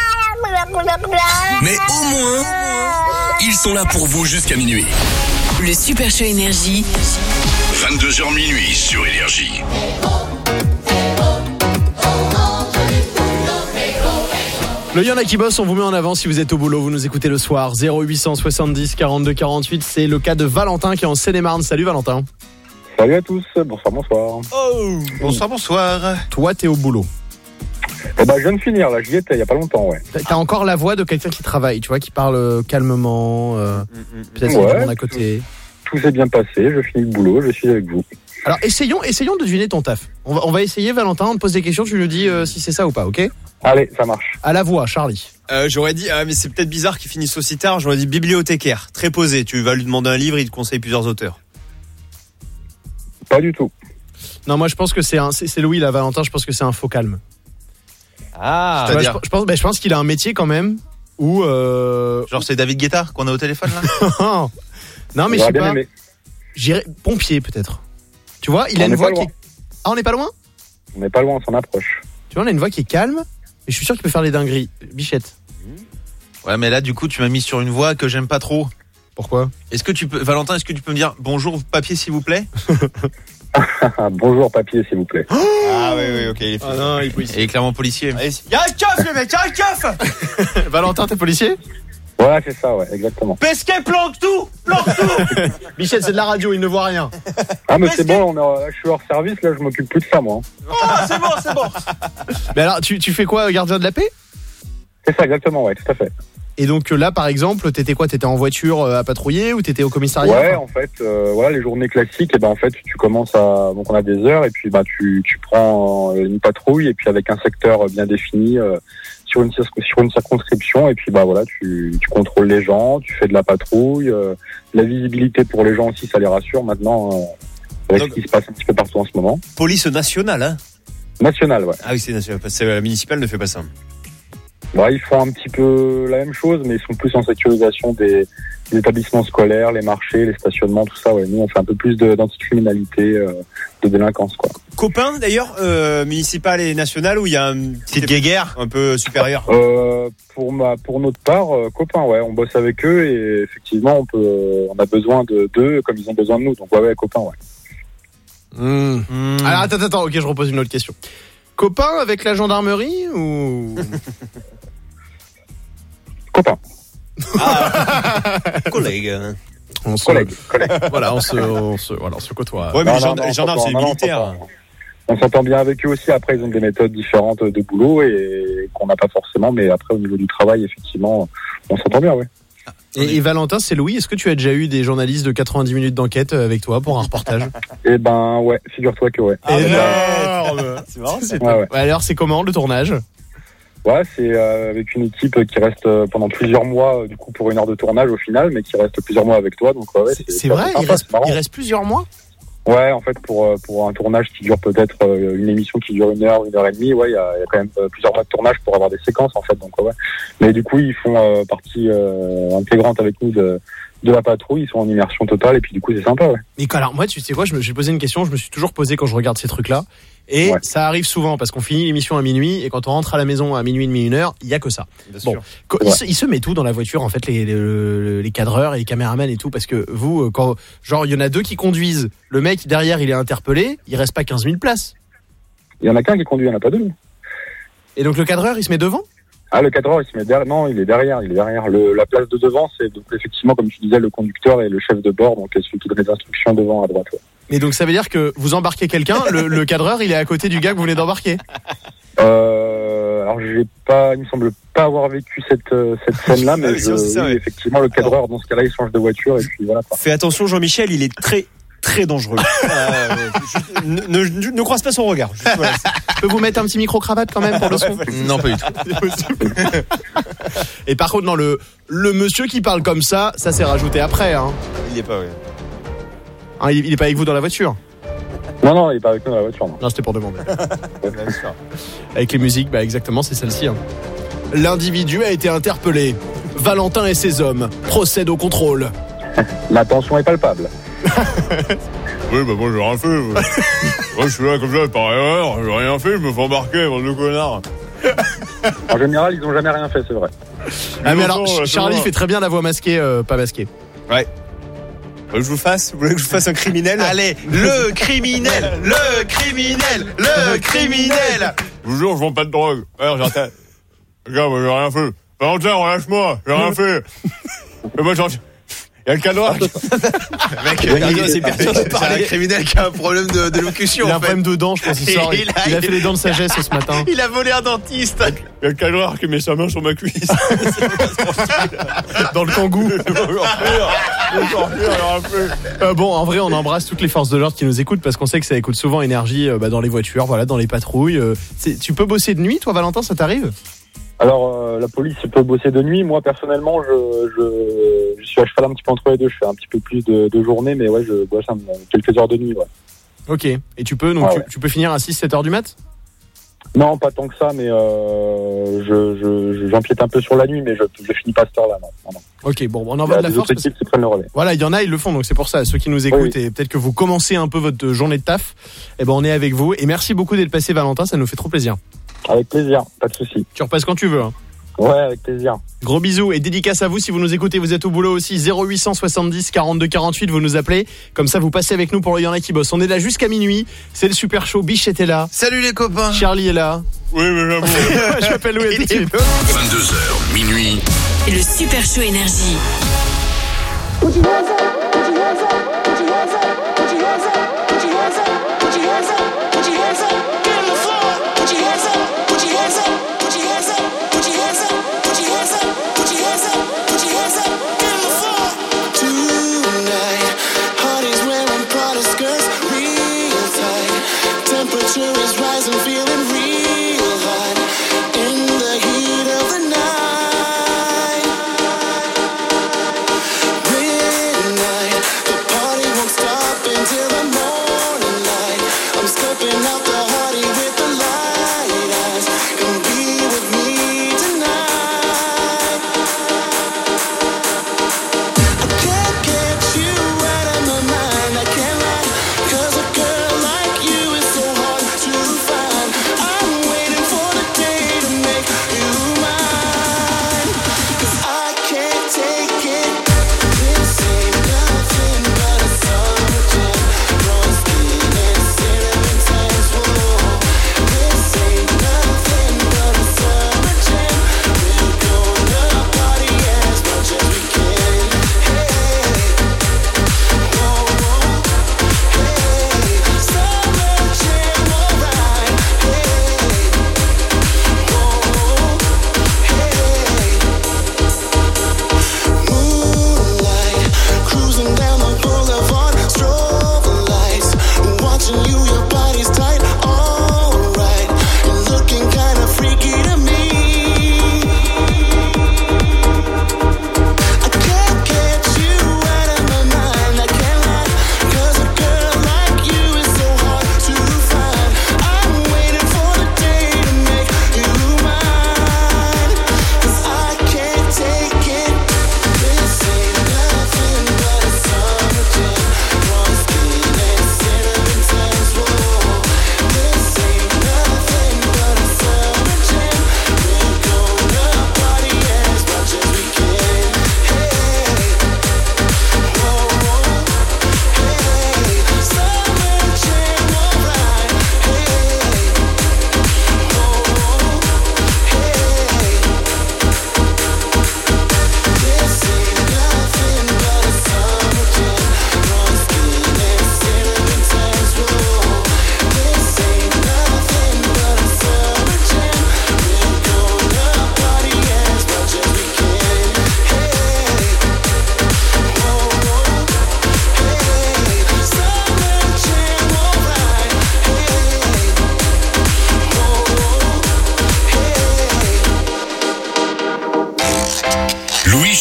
Mais au moins, ils sont là pour vous jusqu'à minuit. Le Super Show Énergie. vingt-deux heures minuit sur Énergie. Le Y'en a qui bosse, on vous met en avant si vous êtes au boulot, vous nous écoutez le soir. zéro huit cent soixante-dix quarante-deux quarante-huit, c'est le cas de Valentin qui est en Seine-et-Marne. Salut Valentin. Salut à tous, bonsoir, bonsoir. Oh, bonsoir, bonsoir. Toi t'es au boulot. Eh ben, je viens de finir, là, j'y étais il y a pas longtemps, ouais. T'as- T'as encore la voix de quelqu'un qui travaille, tu vois, qui parle euh, calmement, euh, peut-être qu'il y a Ouais. du monde à côté. Tout s'est bien passé, je finis le boulot, je suis avec vous. Alors essayons, essayons de deviner ton taf. On va, on va essayer Valentin, on te pose des questions, tu nous dis euh, si c'est ça ou pas, ok? Allez, ça marche. À la voix, Charlie. Euh, j'aurais dit, ah, mais c'est peut-être bizarre qu'il finisse aussi tard. J'aurais dit bibliothécaire, très posé. Tu vas lui demander un livre, il te conseille plusieurs auteurs. Pas du tout. Non, moi je pense que c'est un, c'est c'est Louis là, Valentin, je pense que c'est un faux calme. Ah, Tu vois, je, je pense, ben, je pense qu'il a un métier quand même où. Euh... Genre c'est David Guetta qu'on a au téléphone là. Non mais je J'aurais sais bien pas. aimé. J'irais pompier peut-être. Tu vois, il On a une n'est voix pas qui loin. est. Ah, on n'est pas loin. On n'est pas loin, on s'en approche. Tu vois, on a une voix qui est calme, mais je suis sûr qu'il peut faire des dingueries. Bichette. Ouais, mais là du coup tu m'as mis sur une voix que j'aime pas trop. Pourquoi? Est-ce que tu peux, Valentin, est-ce que tu peux me dire bonjour papier s'il vous plaît? Bonjour, papier, s'il vous plaît. Ah oui, oui, ok. Il est Ah non, il est policier. Il est clairement policier. Y'a un keuf, le mec, y'a un keuf. Valentin, t'es policier? Voilà, c'est ça, ouais, exactement. Pesquet, planque tout, planque tout. Bichette, c'est de la radio, il ne voit rien. Ah, mais c'est bon, on est, là, je suis hors service, là, je m'occupe plus de ça, moi. Oh, c'est bon, c'est bon. Mais alors, tu, tu fais quoi, gardien de la paix? C'est ça, exactement, ouais, tout à fait. Et donc là, par exemple, t'étais quoi? T'étais en voiture euh, à patrouiller ou t'étais au commissariat? Ouais, en fait, euh, voilà, les journées classiques, et ben en fait, tu commences à, donc on a des heures, et puis bah tu tu prends euh, une patrouille, et puis avec un secteur bien défini euh, sur une cir- sur une circonscription, et puis bah voilà, tu tu contrôles les gens, tu fais de la patrouille, euh, la visibilité pour les gens aussi, ça les rassure maintenant euh, avec Donc- ce qui se passe un petit peu partout en ce moment. Police nationale, hein. National, ouais. Ah oui, c'est national. Parce que la municipale ne fait pas ça. Bah, ils font un petit peu la même chose, mais ils sont plus en sécurisation des, des établissements scolaires, les marchés, les stationnements, tout ça. Ouais. Nous, on fait un peu plus de, d'anticriminalité, euh, de délinquance, quoi. Copain, d'ailleurs, euh, municipal et national, où il y a un Petite guéguerre. un peu supérieur. Euh, pour ma, pour notre part, euh, copains, ouais, on bosse avec eux et effectivement, on peut, euh, on a besoin de d'eux comme ils ont besoin de nous. Donc ouais, ouais, copains, ouais. Mmh. Alors attends, attends, ok, je repose une autre question. Copain avec la gendarmerie ou copain? Collègue. On se... Collègue, collègue. Voilà, on se, on se, voilà, on se côtoie. Ouais, mais Non, les, non, gend- non, les gendarmes, c'est les non, non, militaires. on s'entend- On s'entend bien avec eux aussi. Après, ils ont des méthodes différentes de boulot et qu'on n'a pas forcément. Mais après, au niveau du travail, effectivement, on s'étant bien, ouais. Et, et Valentin, c'est Louis. Est-ce que tu as déjà eu des journalistes de quatre-vingt-dix minutes d'enquête avec toi pour un reportage? Eh ben, ouais, figure-toi que ouais. Énorme. C'est marrant, ça. C'est Ouais, ouais. top. Alors, c'est comment le tournage? Ouais, c'est euh, avec une équipe qui reste euh, pendant plusieurs mois, euh, du coup pour une heure de tournage au final, mais qui reste plusieurs mois avec toi. Donc ouais, c'est, c'est, c'est vrai, sympa, il, reste, il reste plusieurs mois. Ouais, en fait, pour pour un tournage qui dure peut-être euh, une émission qui dure une heure, une heure et demie, ouais, il y a, y a quand même euh, plusieurs mois de tournage pour avoir des séquences en fait. Donc ouais, mais du coup ils font euh, partie euh, intégrante avec nous de de la patrouille, ils sont en immersion totale et puis du coup c'est sympa. Ouais. Et alors moi, tu sais quoi, je me suis posé une question, je me suis toujours posé quand je regarde ces trucs-là. Et ouais. ça arrive souvent parce qu'on finit l'émission à minuit et quand on rentre à la maison à minuit et demi, une heure, il y a que ça. Bien bon, quand, ouais. il, se, il se met tout dans la voiture en fait, les, les, les cadreurs et les caméramans et tout, parce que vous, quand genre il y en a deux qui conduisent, le mec derrière il est interpellé, il reste pas quinze mille places. Il y en a qu'un qui conduit, il n'y en a pas deux. Et donc le cadreur il se met devant ? Ah, le cadreur, il se met derrière. Non, il est derrière. Il est derrière. Le, la place de devant, c'est donc effectivement, comme tu disais, le conducteur et le chef de bord, donc celui qui donne les instructions devant à droite. Ouais. Et donc ça veut dire que vous embarquez quelqu'un, le, le cadreur, il est à côté du gars que vous venez d'embarquer. Euh, alors j'ai pas, il me semble pas avoir vécu cette cette scène-là, mais je, ça, oui, ouais. effectivement, le cadreur, alors, dans ce cas-là, il change de voiture et puis voilà. Quoi. Fais attention, Jean-Michel, il est très très dangereux. euh, je, ne, ne, ne croise pas son regard. Juste, voilà, je peux vous mettre un petit micro-cravate quand même pour le son ? Non, pas du tout. Et par contre, non, le, le monsieur qui parle comme ça, ça s'est rajouté après. Hein. Il est pas, oui. Hein, il, il est pas avec vous dans la voiture ? Non, non, il est pas avec nous dans la voiture. Non, non c'était pour demander. Avec les musiques, bah exactement, c'est celle-ci. Hein. L'individu a été interpellé. Valentin et ses hommes procèdent au contrôle. La tension est palpable. Oui, bah moi j'ai rien fait. Moi je suis là comme ça par erreur, j'ai rien fait, je me fais embarquer, bande de connards. En général, ils ont jamais rien fait, c'est vrai. Ah mais alors, bon, Charlie fait très bien la voix masquée, euh, pas masquée. Ouais. Je vous fasse, vous voulez que je vous fasse un criminel ? Allez, le criminel, le criminel, le criminel. Je vous jure, je vends pas de drogue. Alors, j'entends. Regarde, moi j'ai rien fait. Valentin, relâche-moi, j'ai rien fait. Et moi j'en... Il y a le cadreur. Mec, c'est un criminel qui a un problème de, de locution. Il a un en fait. problème de dents, je pense. Il, sort, il, il, a, il a fait les dents de sagesse ce matin. Il a volé un dentiste. Il y a le cadreur qui met sa main sur ma cuisse. Dans le kangou. euh, bon, en vrai, on embrasse toutes les forces de l'ordre qui nous écoutent parce qu'on sait que ça écoute souvent énergie euh, bah, dans les voitures, voilà, dans les patrouilles. Euh, tu peux bosser de nuit, toi, Valentin, ça t'arrive ? Alors, euh, la police peut bosser de nuit. Moi, personnellement, je, je, je suis à cheval un petit peu entre les deux. Je fais un petit peu plus de, de journée, mais ouais, je bosse un, quelques heures de nuit. Ouais. Ok. Et tu peux, donc, ah, tu, ouais. tu peux finir à six sept heures du mat ? Non, pas tant que ça, mais euh, je, je, j'empiète un peu sur la nuit, mais je, je finis pas à cette heure-là. Non, non, non. Ok, bon, on envoie de la force. Parce... qui prennent le relais. Voilà, il y en a, ils le font, donc c'est pour ça. Ceux qui nous écoutent, oui, oui. Et peut-être que vous commencez un peu votre journée de taf, eh ben, on est avec vous. Et merci beaucoup d'être passé, Valentin, ça nous fait trop plaisir. Avec plaisir, pas de souci. Tu repasses quand tu veux. Hein. Ouais, avec plaisir. Gros bisous et dédicace à vous si vous nous écoutez, vous êtes au boulot aussi. Zéro huit cent soixante-dix quarante-deux quarante-huit, vous nous appelez. Comme ça, vous passez avec nous pour le Y en a qui bosse. On est là jusqu'à minuit. C'est le super show. Biche était là. Salut les copains. Charlie est là. Oui, mais j'avoue. Je m'appelle Louis. vingt-deux heures, minuit. Le super show énergie. Midnight.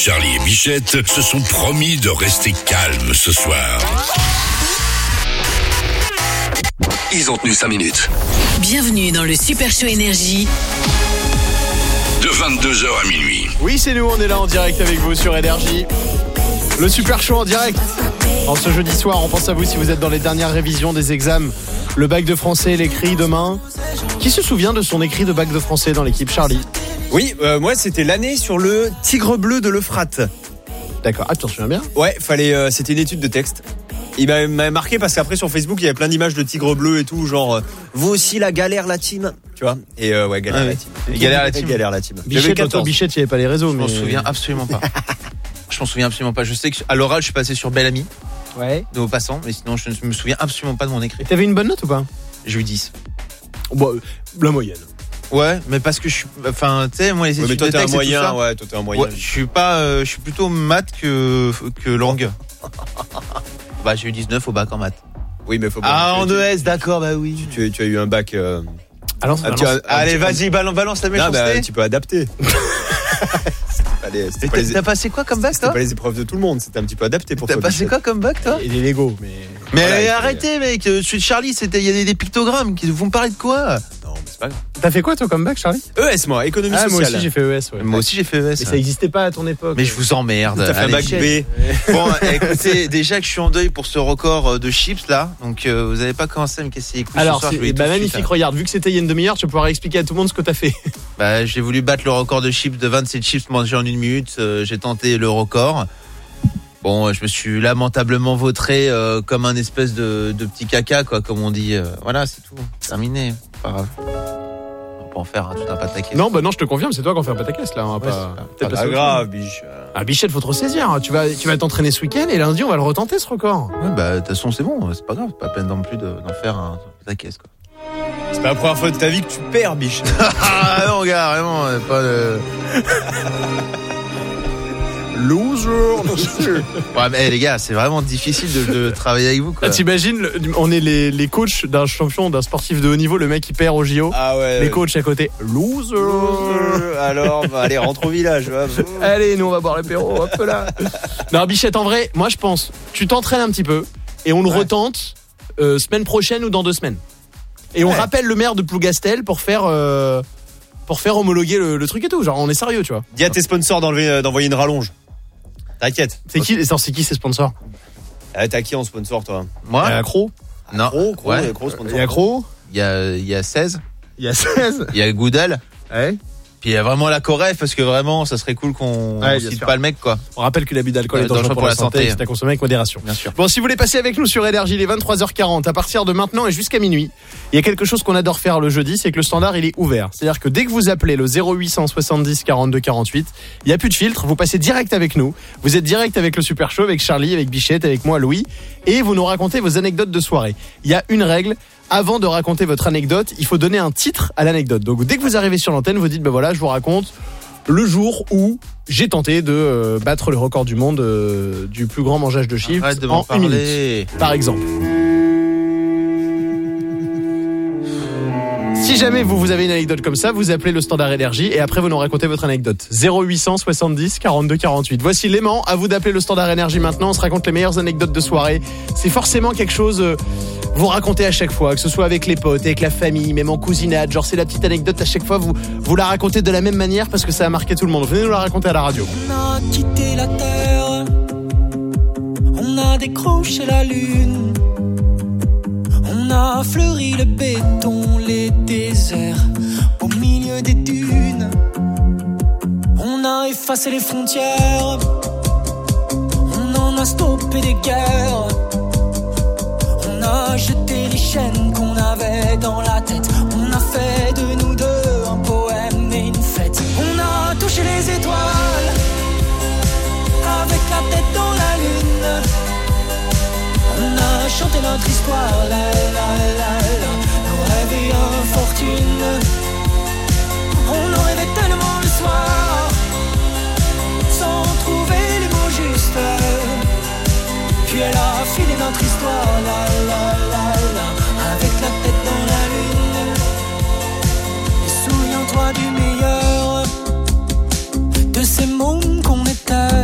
Charlie et Bichette se sont promis de rester calmes ce soir. Ils ont tenu cinq minutes. Bienvenue dans le Super Show Énergie. De vingt-deux heures à minuit. Oui, c'est nous, on est là en direct avec vous sur Énergie. Le Super Show en direct. En ce jeudi soir, on pense à vous si vous êtes dans les dernières révisions des examens. Le bac de français, l'écrit demain. Qui se souvient de son écrit de bac de français dans l'équipe, Charlie? Oui, euh, moi c'était l'année sur le tigre bleu de l'Euphrate. D'accord, ah, tu t'en souviens bien? Ouais, fallait, euh, c'était une étude de texte. Il m'a, m'a marqué parce qu'après sur Facebook il y avait plein d'images de tigres bleus et tout, genre euh, vous aussi la galère la team, tu vois. Et euh, ouais, galère ah, la team. Et galère la team. Galère la team. Bichette, toi, Bichette, il n'y avait pas les réseaux. Je mais... m'en souviens absolument pas. Je m'en souviens absolument pas. Je sais qu'à l'oral je suis passé sur Belle Amie. Ouais. De vos passants, mais sinon je ne me souviens absolument pas de mon écrit. Et t'avais une bonne note ou pas? J'ai eu dix. Bon, la moyenne. Ouais, mais parce que je suis, enfin, tu sais, moi les études ouais, mais toi de t'es un texte et moyen, tout ça, ouais, toi t'es un moyen. Ouais, je suis pas, euh, je suis plutôt maths que que langue. Bah j'ai eu dix-neuf au bac en maths. Oui, mais faut pas. Ah en E S, d'accord, bah oui. Tu, tu, tu as eu un bac. Euh... Alors, un petit, un, allez, un vas-y, balance, balance la méchanceté. Non, bah, tu peux adapter. Pas les, t'as, pas les... t'as passé quoi comme bac, toi? C'était pas les épreuves de tout le monde, c'était un petit peu adapté pour t'as toi. T'as passé quoi comme bac, toi? Et des Lego, mais. Mais voilà, arrêtez, mec, celui de Charlie, c'était, il y a des, des pictogrammes. Vous me parlez de quoi? Non, mais c'est pas grave. T'as fait quoi, toi, comme bac, Charlie? E S, moi, économie ah, sociale. Moi aussi, j'ai fait E S, ouais. Moi aussi, j'ai fait E S. Mais ça existait pas à ton époque. Mais je vous emmerde. T'as fait un bac B. Bon, écoutez, déjà que je suis en deuil pour ce record de chips, là. Donc, euh, vous avez pas commencé à me casser les couilles. Alors, ce soir, c'est, bah, magnifique, suite, regarde, vu que c'était il y a une demi-heure, tu vas pouvoir expliquer à tout le monde ce que t'as fait. Bah, j'ai voulu battre le record de chips de vingt-sept chips mangés en une minute. Euh, j'ai tenté le record. Bon, je me suis lamentablement vautré euh, comme un espèce de, de petit caca, quoi, comme on dit. Euh, voilà, c'est tout. Terminé. Pas grave. On va pas en faire hein, tout un pataquès. Non, bah non, je te confirme, c'est toi qui en fais un pataquès, là. On va ouais, pas... C'est pas, pas grave, biche. Ah, Bichette, faut te ressaisir. Tu vas, tu vas t'entraîner ce week-end et lundi, on va le retenter, ce record. Ouais, bah, de toute façon, c'est bon. C'est pas grave. Pas peine non plus de, d'en faire un pataquès, quoi. C'est pas la première fois de ta vie que tu perds, biche. Ah non, gars, vraiment, pas de... Loser. Ouais, mais les gars, c'est vraiment difficile de, de travailler avec vous, quoi. Ah, t'imagines, le, on est les, les coachs d'un champion, d'un sportif de haut niveau, le mec qui perd au J O. Ah ouais. Les coachs à côté. Loser. Loser. Alors, bah, allez, rentre au village. Ouais. Allez, nous on va boire l'apéro, hop là. Non, Bichette, en vrai, moi je pense, tu t'entraînes un petit peu et on le ouais. retente euh, semaine prochaine ou dans deux semaines. Et on ouais. rappelle le maire de Plougastel pour faire. Euh, pour faire homologuer le, le truc et tout. Genre, on est sérieux, tu vois. Dis à tes sponsors d'enlever, d'envoyer une rallonge. T'inquiète. C'est qui, c'est qui ces sponsors? euh, T'as qui en sponsor, toi? Moi? Il y a Cro. Non. Cro, Cro, ouais. il y a Cro sponsor. Il y a Cro. Il y a, il y a seize. Il y a seize. Il y a Goodell. Ouais. Puis il y a vraiment la Coref parce que vraiment, ça serait cool qu'on ouais, cite pas le mec, quoi. On rappelle que l'abus d'alcool est dangereux pour, pour la santé, santé. C'est à consommer avec modération. Bien sûr. Bon, si vous voulez passer avec nous sur Énergie, il est vingt-trois heures quarante. À partir de maintenant et jusqu'à minuit, il y a quelque chose qu'on adore faire le jeudi, c'est que le standard, il est ouvert. C'est-à-dire que dès que vous appelez le zéro huit cent soixante-dix quarante-deux quarante-huit, il n'y a plus de filtre, vous passez direct avec nous. Vous êtes direct avec le Super Show, avec Charlie, avec Bichette, avec moi, Louis, et vous nous racontez vos anecdotes de soirée. Il y a une règle. Avant de raconter votre anecdote, il faut donner un titre à l'anecdote. Donc dès que vous arrivez sur l'antenne, vous dites ben voilà, je vous raconte le jour où j'ai tenté de euh, battre le record du monde euh, du plus grand mangeage de chips Arrête de en m'en une parler. minute, par exemple. Si jamais vous, vous avez une anecdote comme ça, vous appelez le standard Énergie et après vous nous racontez votre anecdote. zéro huit cent soixante-dix quarante-deux quarante-huit. Voici Léman, à vous d'appeler le standard Énergie maintenant. On se raconte les meilleures anecdotes de soirée. C'est forcément quelque chose euh, vous racontez à chaque fois, que ce soit avec les potes, avec la famille, même en cousinade. Genre c'est la petite anecdote à chaque fois, vous, vous la racontez de la même manière parce que ça a marqué tout le monde. Venez nous la raconter à la radio. On a quitté la terre, on a décroché la lune. On a fleuri le béton, les déserts, au milieu des dunes. On a effacé les frontières, on en a stoppé des guerres. On a jeté les chaînes qu'on avait dans la tête. On a fait de nous deux un poème et une fête. On a touché les étoiles, avec la tête dans la lune. On a chanté notre histoire, la la la la, nos rêves et infortune. On en rêvait tellement le soir, sans trouver les mots justes. Puis elle a filé notre histoire, la la la la, avec la tête dans la lune. Et souviens-toi du meilleur, de ces mômes qu'on était.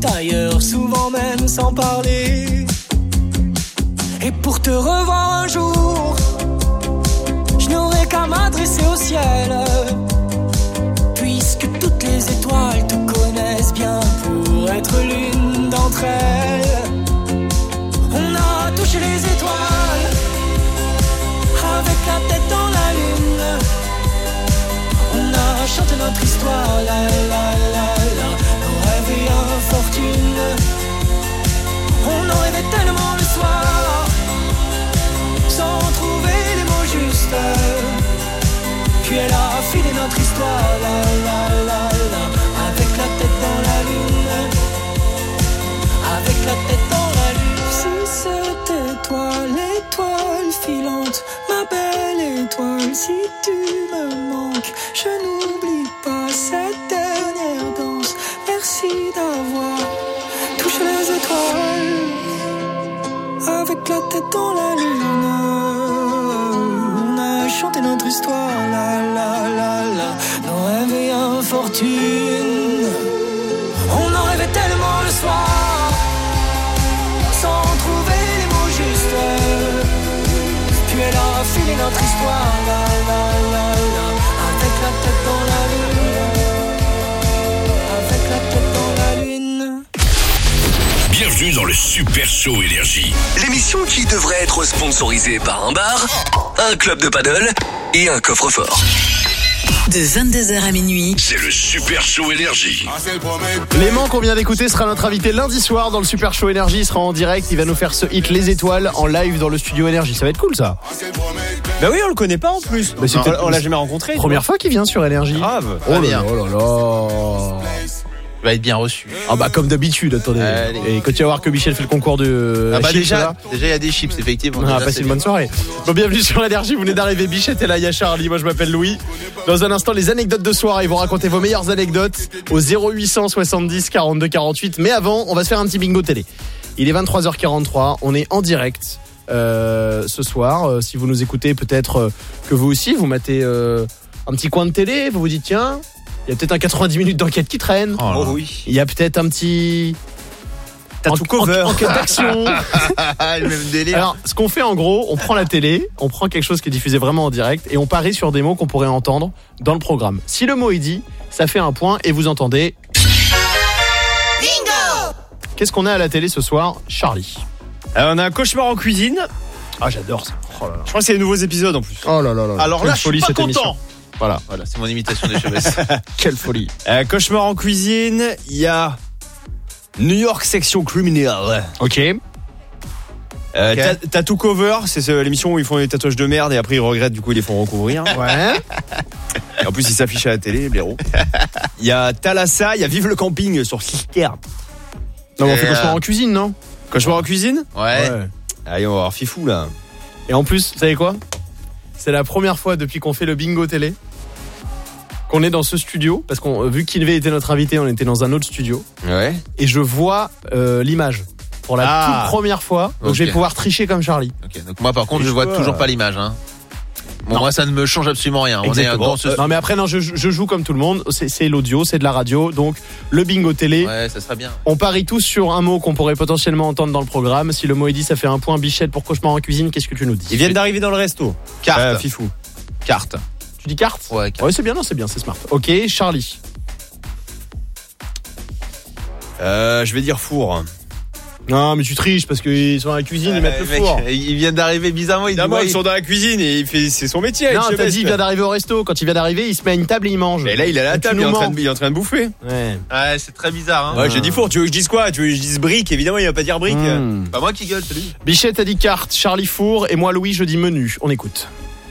ailleurs, souvent même sans parler. Et pour te revoir un jour, je n'aurai qu'à m'adresser au ciel, puisque toutes les étoiles te connaissent bien pour être l'une d'entre elles. On a touché les étoiles avec la tête dans la lune. On a chanté notre histoire, la la la la, nos rêves et infortune. On en rêvait tellement le soir, sans trouver les mots justes. Puis elle a filé notre histoire, la la la la, avec la tête dans la lune, avec la tête dans la lune. Si c'était toi, l'étoile filante, ma belle étoile, si tu me manques, je n'oublie pas cette dernière danse. Merci d'avoir touché les étoiles avec la tête dans la lune. On a chanté notre histoire, la la la la, nos rêves et infortune. On en rêvait tellement le soir, sans trouver les mots justes. Puis elle a filé notre histoire, la la la la, avec la tête dans la lune, avec la tête dans la lune. Bienvenue dans le Super Show Énergie. L'émission qui devrait être sponsorisée par un bar, un club de paddle et un coffre-fort. De vingt-deux heures à minuit, c'est le Super Show Énergie. L'aimant qu'on vient d'écouter sera notre invité lundi soir dans le Super Show Énergie. Il sera en direct, il va nous faire ce hit Les Étoiles en live dans le studio Énergie. Ça va être cool ça. Bah oui, on le connaît pas en plus. Bah, c'est on, peut-être on l'a jamais rencontré. Première fois qu'il vient sur Énergie. Grave. Oh là bien. là, oh là là. Il va être bien reçu. Ah bah comme d'habitude, attendez. Allez. Et quand tu vas voir que Michel fait le concours de Ah bah chips, déjà, là, déjà il y a des chips effectivement. on a Déjà, passé c'est une bonne bien. soirée. Bon, bienvenue sur Énergie, vous venez d'arriver. Bichette est là, il y a Charlie, moi je m'appelle Louis. Dans un instant, les anecdotes de soirée. Ils vont raconter vos meilleures anecdotes au zéro huit cent soixante-dix quarante-deux quarante-huit. Mais avant, on va se faire un petit bingo télé. Il est vingt-trois heures quarante-trois, on est en direct euh, ce soir. Euh, si vous nous écoutez, peut-être euh, que vous aussi, vous matez euh, un petit coin de télé, vous vous dites tiens, il y a peut-être un quatre-vingt-dix minutes d'enquête qui traîne. Oh, oh oui. Il y a peut-être un petit... T'as tout cover. En, enquête d'action. Le même délire. Alors, ce qu'on fait en gros, on prend la télé, on prend quelque chose qui est diffusé vraiment en direct et on parie sur des mots qu'on pourrait entendre dans le programme. Si le mot est dit, ça fait un point et vous entendez... Bingo. Qu'est-ce qu'on a à la télé ce soir, Charlie? Alors, on a un cauchemar en cuisine. Ah, j'adore ça. Oh là là. Je crois que c'est les nouveaux épisodes en plus. Oh là là là. Alors Quelle là, je suis folie, pas cette content. émission. Voilà. Voilà, c'est mon imitation des cheveux. Quelle folie. Euh, cauchemar en cuisine, il y a New York Section Criminal. Ok. Euh, Ok. ta- Tattoo Cover, c'est ce- l'émission où ils font des tatouages de merde et après ils regrettent, du coup ils les font recouvrir. Ouais. Et en plus ils s'affichent à la télé, blaireau. Il y a Thalassa, il y a Vive le camping sur Sister. Non, mais on Et fait cauchemar euh, en cuisine, non? Cauchemar en cuisine. Ouais. Allez, on va voir Fifou là. Et en plus, vous savez quoi? C'est la première fois depuis qu'on fait le bingo télé qu'on est dans ce studio, parce qu'on vu qu'Invé était notre invité, on était dans un autre studio. Ouais. Et je vois euh, l'image pour la Ah. toute première fois. Donc Ok. je vais pouvoir tricher comme Charlie. Ok, donc moi par contre, Et je je vois vois, toujours euh, pas l'image. Hein. Bon, Non. moi ça ne me change absolument rien. On est Exactement. dans ce. Euh, non mais après non, je, je joue comme tout le monde. C'est, c'est l'audio, c'est de la radio. Donc le bingo télé. Ouais, ça serait bien. On parie tous sur un mot qu'on pourrait potentiellement entendre dans le programme. Si le mot est dit, ça fait un point. Bichette pour cauchemar en cuisine. Qu'est-ce que tu nous dis? Ils viennent d'arriver dans le resto. Carte. Euh, Fifou. Carte. Tu dis carte? Ouais, carte. Ouais, c'est bien, non, c'est bien, c'est smart. Ok, Charlie. Euh, je vais dire four. Non, mais tu triches parce qu'ils sont dans la cuisine, ils mettent le mec, four. ils viennent d'arriver bizarrement. Ils Non, disent, moi, ouais, ils sont dans la cuisine et il fait, c'est son métier. Non, je t'as sais dit il pas. vient d'arriver au resto. Quand il vient d'arriver, il se met à une table et il mange. Et là, il est à la Donc, tu table, il est, nous en train mens. de, il est en train de bouffer. Ouais. Ouais, c'est très bizarre. Hein. Ouais, j'ai dit four. Tu veux que je dise quoi? Tu veux que je dise brique? Évidemment, il va pas dire brique. Mmh. Pas moi qui gueule, c'est lui. Bichette a dit carte, Charlie four et moi Louis je dis menu. On écoute.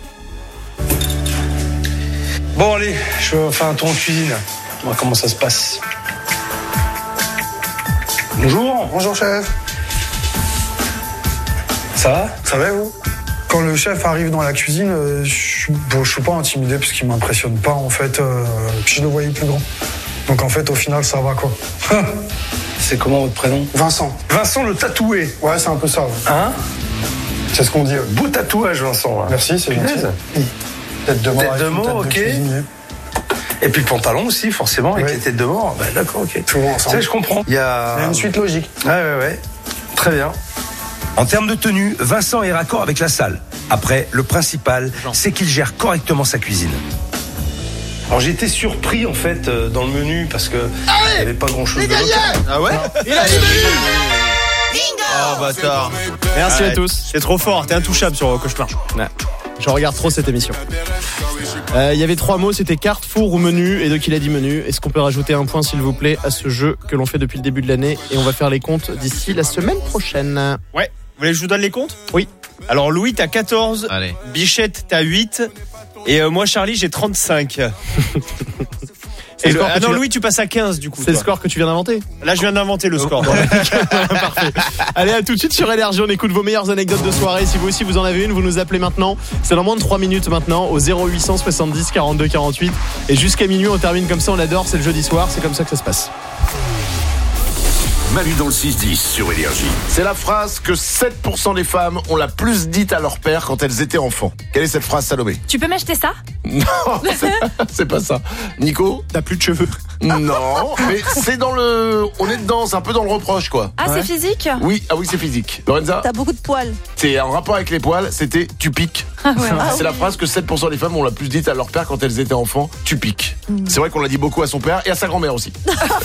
Bon, allez, je vais faire un tour en cuisine. On va voir comment ça se passe. Bonjour. Bonjour chef. Ça va? Ça va vous? Quand le chef arrive dans la cuisine, euh, je suis bon, je suis pas intimidé parce qu'il m'impressionne pas en fait. Euh, puis je le voyais plus grand. Donc en fait au final ça va quoi. C'est comment votre prénom? Vincent. Vincent le tatoué. Ouais c'est un peu ça. Ouais. Hein? C'est ce qu'on dit. Ouais. Beau tatouage, Vincent. Là. Merci, c'est gentil. Punaise. Tête de mort. Tête avec de une mort, tête ok. cuisinier. Et puis le pantalon aussi, forcément, avec Ouais. les têtes de mort. Bah, d'accord, ok. Tout ensemble. Ça, je comprends. Il y a... Il y a une suite logique. Ouais, ouais, ouais. Très bien. En termes de tenue, Vincent est raccord avec la salle. Après, le principal, c'est qu'il gère correctement sa cuisine. Alors j'ai été surpris en fait euh, dans le menu parce que il n'y avait pas grand chose de local. Ah ouais? Il a dit Oh bâtard. Merci Ouais, à tous. C'est trop fort, t'es intouchable sur Cauchemar. Ouais. Je regarde trop cette émission. Euh, Il y avait trois mots, c'était carte, four ou menu. Et donc il a dit menu. Est-ce qu'on peut rajouter un point s'il vous plaît à ce jeu que l'on fait depuis le début de l'année? Et on va faire les comptes d'ici la semaine prochaine. Ouais. Vous voulez que je vous donne les comptes? Oui. Alors Louis, t'as quatorze. Allez. Bichette, t'as huit. Et euh, moi, Charlie, j'ai trente-cinq. C'est Et le le- score que ah tu non, viens- Louis, tu passes à quinze du coup. C'est le toi. score que tu viens d'inventer. Là, je viens d'inventer le score. Parfait. Allez, à tout de suite sur Énergie. On écoute vos meilleures anecdotes de soirée. Si vous aussi vous en avez une, vous nous appelez maintenant. C'est dans moins de trois minutes maintenant au zéro huit cent soixante-dix quarante-deux quarante-huit. Et jusqu'à minuit, on termine comme ça. On adore. C'est le jeudi soir. C'est comme ça que ça se passe. Manu dans le six dix sur Énergie. C'est la phrase que sept pour cent des femmes ont la plus dite à leur père quand elles étaient enfants. Quelle est cette phrase, Salomé? Tu peux m'acheter ça? Non, c'est, c'est pas ça. Nico? T'as plus de cheveux. Non, mais c'est dans le... On est dedans, c'est un peu dans le reproche, quoi. Ah, c'est physique? Oui, ah oui, c'est physique. Lorenza? T'as beaucoup de poils. C'est en rapport avec les poils, c'était « tu piques ». Ah ouais. Ah C'est la oui. phrase que sept pour cent des femmes ont la plus dite à leur père quand elles étaient enfants. « Tu piques ». C'est vrai qu'on l'a dit beaucoup à son père et à sa grand-mère aussi.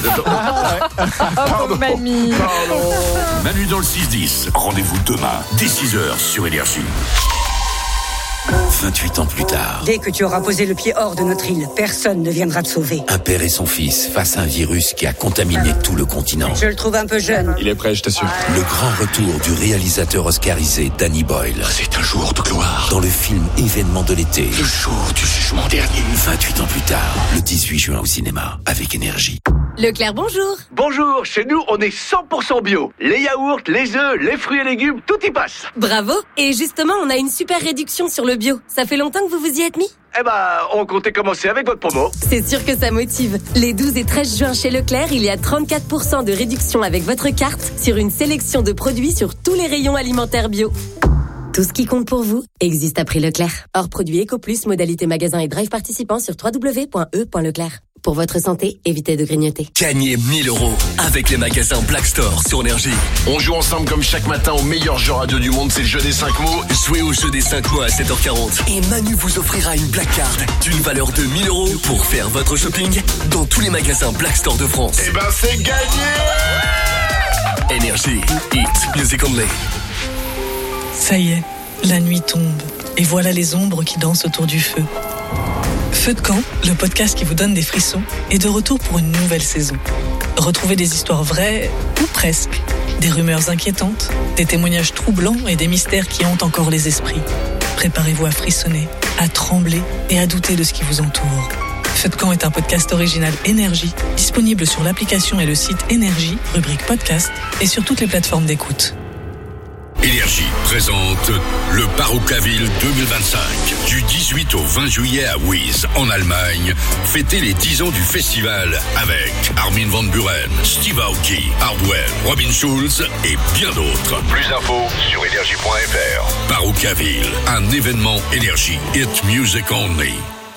Oh, mamie. Manu dans le six dix. Rendez-vous demain, dès six heures sur Énergie. vingt-huit ans plus tard, Dès que tu auras posé le pied hors de notre île, personne ne viendra te sauver. un père et son fils face à un virus qui a contaminé tout le continent. Je le trouve un peu jeune. Il est prêt, je t'assure. Le grand retour du réalisateur oscarisé Danny Boyle. C'est un jour de gloire. Dans le film événement de l'été. Le jour du jugement dernier. vingt-huit ans plus tard, le dix-huit juin au cinéma, avec Énergie. Leclerc, bonjour. Bonjour, chez nous, on est cent pour cent bio. Les yaourts, les œufs, les fruits et légumes, tout y passe. Bravo. Et justement, on a une super réduction sur le bio. Ça fait longtemps que vous vous y êtes mis? Eh ben, on comptait commencer avec votre promo. C'est sûr que ça motive. Les douze et treize juin chez Leclerc, il y a trente-quatre pour cent de réduction avec votre carte sur une sélection de produits sur tous les rayons alimentaires bio. Tout ce qui compte pour vous existe à prix Leclerc. Hors produit EcoPlus, modalité magasin et drive participant sur w w w point e point leclerc. Pour votre santé, évitez de grignoter. Gagnez mille euros avec les magasins Black Store sur Énergie. On joue ensemble comme chaque matin au meilleur jeu radio du monde, c'est le jeu des cinq mots. Jouez au jeu des cinq mots à sept heures quarante. Et Manu vous offrira une Black Card d'une valeur de mille euros pour faire votre shopping dans tous les magasins Black Store de France. Eh ben, c'est gagné! Énergie, Hit Music Only. Ça y est, la nuit tombe. Et voilà les ombres qui dansent autour du feu. Feu de camp, le podcast qui vous donne des frissons, est de retour pour une nouvelle saison. Retrouvez des histoires vraies, ou presque. Des rumeurs inquiétantes, des témoignages troublants et des mystères qui hantent encore les esprits. Préparez-vous à frissonner, à trembler et à douter de ce qui vous entoure. Feu de camp est un podcast original Énergie, disponible sur l'application et le site Énergie, rubrique podcast, et sur toutes les plateformes d'écoute. Énergie présente le Paroucaville deux mille vingt-cinq. Du dix-huit au vingt juillet à Wies, en Allemagne. Fêtez les dix ans du festival avec Armin van Buren, Steve Aoki, Hardwell, Robin Schulz et bien d'autres. Plus d'infos sur énergie point f r. Paroucaville, un événement Énergie. Hit Music Only.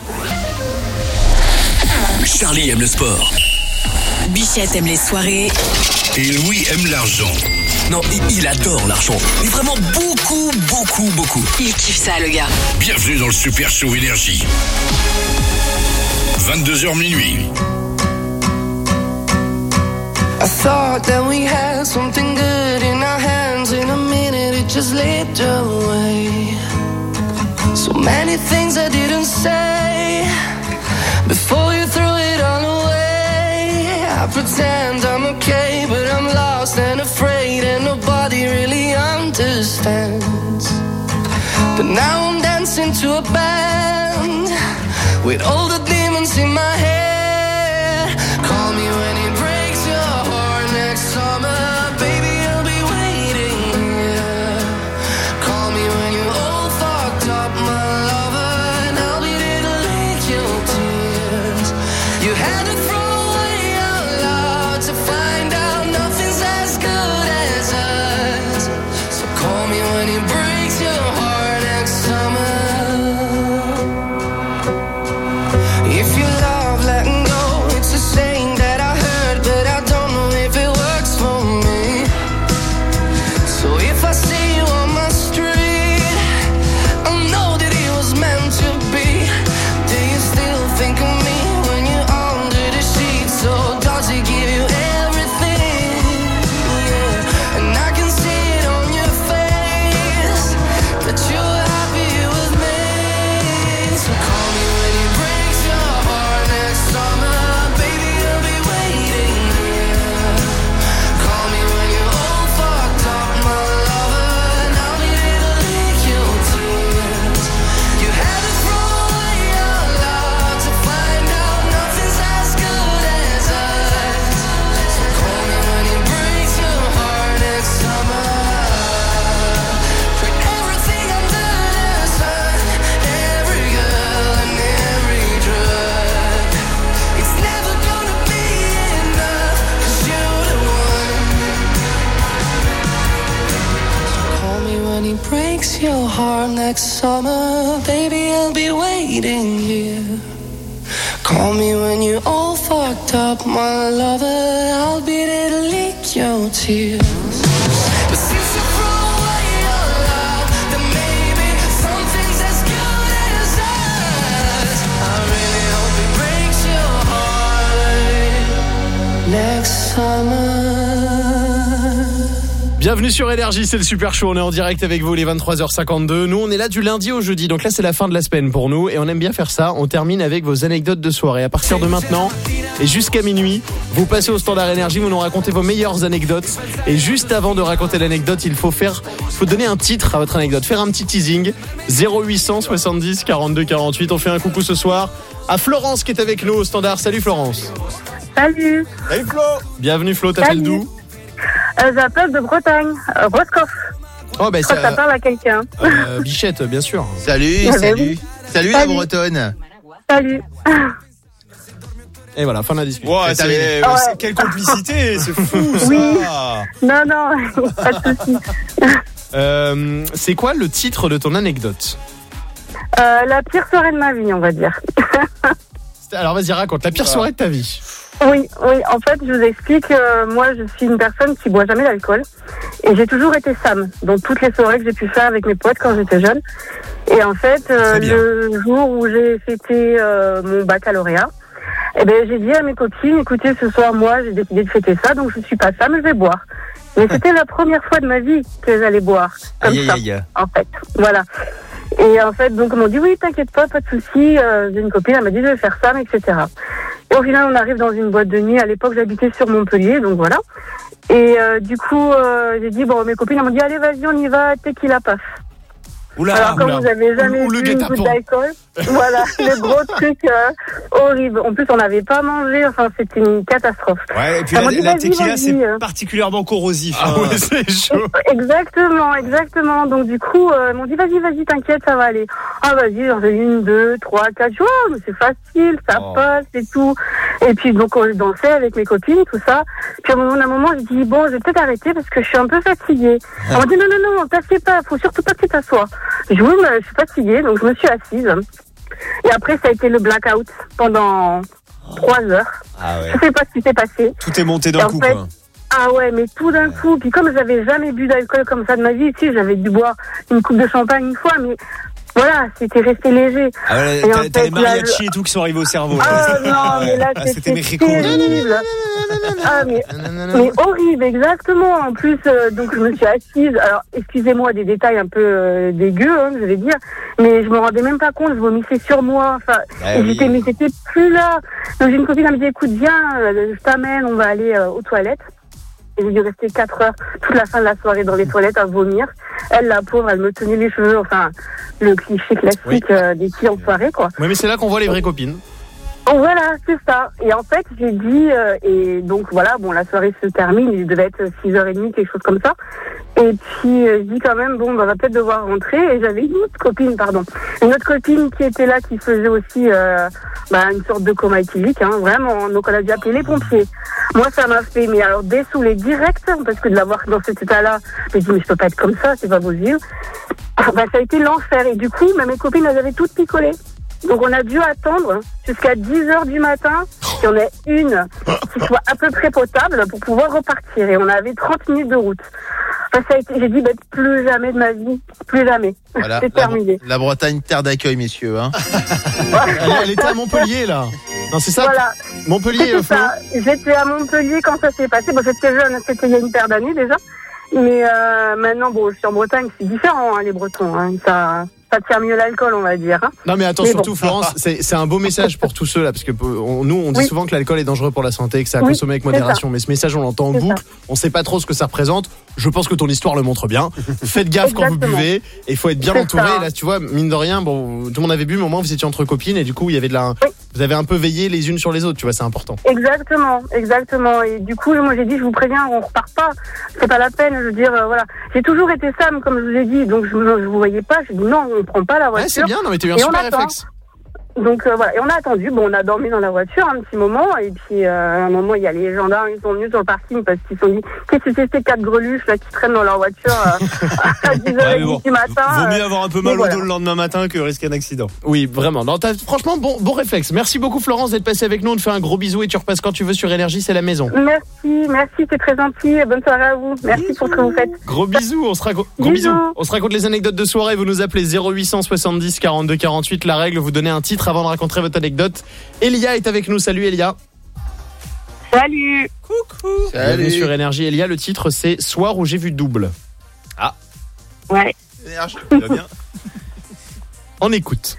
Charlie aime le sport. Bichette aime les soirées. Et Louis aime l'argent. Non, il, il adore l'argent. Mais vraiment beaucoup, beaucoup, beaucoup. Il kiffe ça, le gars. Bienvenue dans le Super Show Énergie. vingt-deux heures minuit. I thought that we had something good in our hands. In a minute it just slipped away. So many things I didn't say before you threw it all away. I pretend I'm okay, but I'm lost and afraid, and nobody really understands. But now I'm dancing to a band with all the demons in my head. Call me when it breaks your heart next summer, baby, I'll be waiting here. Call me when you're all fucked up, my lover, and I'll be there to lick your tears. You had to throw away our love to find out nothing's as good as us. So call me when it breaks your heart next summer. If your love next summer, baby, I'll be waiting here. Call me when you're all fucked up, my lover. I'll be there to lick your tears. But since you threw away your love, then maybe something's as good as us. I really hope it breaks your heart next summer. Bienvenue sur Énergie, c'est le Super Show, on est en direct avec vous les vingt-trois heures cinquante-deux. Nous on est là du lundi au jeudi, donc là c'est la fin de la semaine pour nous et on aime bien faire ça. On termine avec vos anecdotes de soirée. À partir de maintenant et jusqu'à minuit, vous passez au standard Énergie, vous nous racontez vos meilleures anecdotes. Et juste avant de raconter l'anecdote, il faut faire, il faut donner un titre à votre anecdote, faire un petit teasing. zéro huit cent soixante-dix quarante-deux quarante-huit. On fait un coucou ce soir à Florence qui est avec nous au standard. Salut Florence. Salut. Salut Flo. Bienvenue Flo, t'appelles d'où? Euh, J'appelle de Bretagne, euh, Roscoff. Oh, bah, Je crois que ça parle à quelqu'un. Euh, Bichette, bien sûr. Salut, Ah, bah salut. oui. Salut, Salut. la Bretonne. Salut. Et voilà, fin de la discussion. Wow, C'est c'est, terminé. ouais, c'est- quelle complicité, c'est fou ça. Oui. Non, non, pas de soucis. Euh, c'est quoi le titre de ton anecdote? Euh, la pire soirée de ma vie, on va dire. Alors vas-y, raconte la pire soirée de ta vie. Oui, oui. En fait, je vous explique. euh, moi, je suis une personne qui boit jamais d'alcool, et j'ai toujours été Sam dans toutes les soirées que j'ai pu faire avec mes potes quand j'étais jeune. Et en fait, euh, le jour où j'ai fêté euh, mon baccalauréat, eh ben, j'ai dit à mes copines, écoutez, ce soir, moi, j'ai décidé de fêter ça, donc je suis pas Sam, je vais boire. Mais c'était la première fois de ma vie que j'allais boire comme Aïe, ça, aïe, aïe. en fait. Voilà. Et en fait, donc, on m'a dit, oui, t'inquiète pas, pas de souci. Euh, j'ai une copine, elle m'a dit, je vais faire ça, et cetera. Et au final, on arrive dans une boîte de nuit. À l'époque, j'habitais sur Montpellier, donc voilà. Et euh, du coup, euh, j'ai dit, bon, mes copines, elles m'ont dit, allez, vas-y, on y va, tequila paf. Oula, Alors, comme oula. vous avez jamais Ou le bu une guet-apens. goutte d'alcool, voilà, le gros truc euh, horrible. En plus, on n'avait pas mangé, enfin, c'était une catastrophe. Ouais, et puis Elle m'a la, dit, la vas-y, tequila, vas-y, c'est euh. particulièrement corrosif. Ah hein. ouais, c'est chaud. Exactement, exactement. Donc du coup, euh, ils m'ont dit vas-y, vas-y, t'inquiète, ça va aller. Ah vas-y, j'en ai une, deux, trois, quatre jours, mais c'est facile, ça Oh. passe et tout. Et puis donc on dansait avec mes copines, tout ça. Puis à un moment, à un moment, je dis bon, je vais peut-être arrêter parce que je suis un peu fatiguée. On m'a dit non, non, non, t'assieds pas, faut surtout pas que tu t'assoies. Je dis oui, mais je suis fatiguée, donc je me suis assise. Et après, ça a été le blackout pendant trois heures. Ah ouais. Je sais pas ce qui s'est passé. Tout est monté Et d'un en coup, fait, quoi. Ah ouais, mais tout d'un coup. Puis comme j'avais jamais bu d'alcool comme ça de ma vie, si j'avais dû boire une coupe de champagne une fois, mais voilà, c'était resté léger. Ah ouais, Et en t'as, t'as fait, les là, mariachis et tout qui sont arrivés au cerveau. Ah non, mais là, Ah, c'était Mexico. terrible. Ah, mais, mais horrible, exactement. En plus, euh, donc je me suis assise. Alors, excusez-moi des détails un peu euh, dégueux, hein, je vais dire, mais je me rendais même pas compte. Je vomissais sur moi. Enfin, Ah et oui. j'étais, mais j'étais plus là. Donc j'ai une copine, elle me dit, écoute, viens, euh, je t'amène, on va aller euh, aux toilettes. Et j'ai dû rester quatre heures, toute la fin de la soirée dans les toilettes à vomir. Elle, la pauvre, elle me tenait les cheveux, enfin, le cliché classique Oui. euh, des filles en soirée, quoi. Oui, mais c'est là qu'on voit les vraies copines. Oh, voilà, c'est ça. Et en fait, j'ai dit, euh, et donc voilà, bon, la soirée se termine, il devait être six heures trente, quelque chose comme ça. Et puis, euh, je dis quand même, bon, bah, on va peut-être devoir rentrer. Et j'avais une autre copine, pardon. Une autre copine qui était là, qui faisait aussi euh, bah, une sorte de coma éthylique, hein, vraiment. Donc, on a dû appeler les pompiers. Moi, ça m'a fait, mais alors, dessouler direct, parce que de l'avoir dans cet état-là, je me dis, mais je peux pas être comme ça, c'est pas possible. Bah, ça a été l'enfer. Et du coup, bah, mes copines, elles avaient toutes picolé. Donc on a dû attendre jusqu'à dix heures du matin qu'il y en ait une qui soit à peu près potable pour pouvoir repartir. Et on avait trente minutes de route. Enfin, ça a été, j'ai dit, bah, plus jamais de ma vie, plus jamais. Voilà, C'est la, terminé. la Bretagne, terre d'accueil, messieurs. Hein. Elle, elle était à Montpellier là. Non, c'est ça. Voilà. Montpellier, euh, C'était ça. J'étais à Montpellier quand ça s'est passé. Bon, j'étais jeune, c'était il y a une paire d'années déjà. Mais euh, maintenant, bon, je suis en Bretagne, c'est différent, hein, les Bretons. Hein. Ça, ça tient mieux l'alcool, on va dire. Hein. Non mais attends, Mais surtout bon. Florence, c'est, c'est un beau message pour tous ceux là, parce que on- nous on dit Oui. souvent que l'alcool est dangereux pour la santé, que c'est à Oui, consommer avec c'est modération, ça. mais ce message on l'entend en C'est boucle, ça. on sait pas trop ce que ça représente. Je pense que ton histoire le montre bien. Faites gaffe quand vous Exactement. buvez, et il faut être bien C'est entouré. ça. Là tu vois, mine de rien, bon, tout le monde avait bu, mais au moins vous étiez entre copines et du coup il y avait de la, vous avez un peu veillé les unes sur les autres, tu vois, c'est important. Exactement, exactement. Et du coup, moi j'ai dit, je vous préviens, on repart pas. C'est pas la peine, je veux dire, euh, voilà. J'ai toujours été Sam, comme je vous ai dit, donc je, je vous voyais pas. J'ai dit non, on prend pas la Ouais, voiture. c'est bien, non mais t'as eu un Et on super attend. réflexe. Donc euh, voilà, et on a attendu, bon on a dormi dans la voiture un petit moment, et puis euh, à un moment il y a les gendarmes, ils sont venus sur le parking parce qu'ils se sont dit, qu'est-ce que c'est ces quatre greluches là qui traînent dans leur voiture euh, à dix heures trente ouais, du matin. Vaut mieux avoir un peu mal au voilà. dos le lendemain matin que risquer un accident. Oui, vraiment. Non, t'as, franchement, bon, bon réflexe. Merci beaucoup Florence d'être passée avec nous, on te fait un gros bisou et tu repasses quand tu veux sur Énergie, c'est la maison. Merci, merci, c'est très gentil, bonne soirée à vous, merci bisous. Pour ce que vous faites. Gros bisous, on se raconte, gros bisous. bisous. On se raconte les anecdotes de soirée, vous nous appelez zéro huit cent soixante-dix quarante-deux quarante-huit, la règle, vous donnez un titre avant de raconter votre anecdote. Elia est avec nous, salut Elia. Salut. Coucou. Bienvenue sur Énergie. Elia, le titre c'est Soir où j'ai vu double. Ah. Ouais. Énergie, bien. On écoute.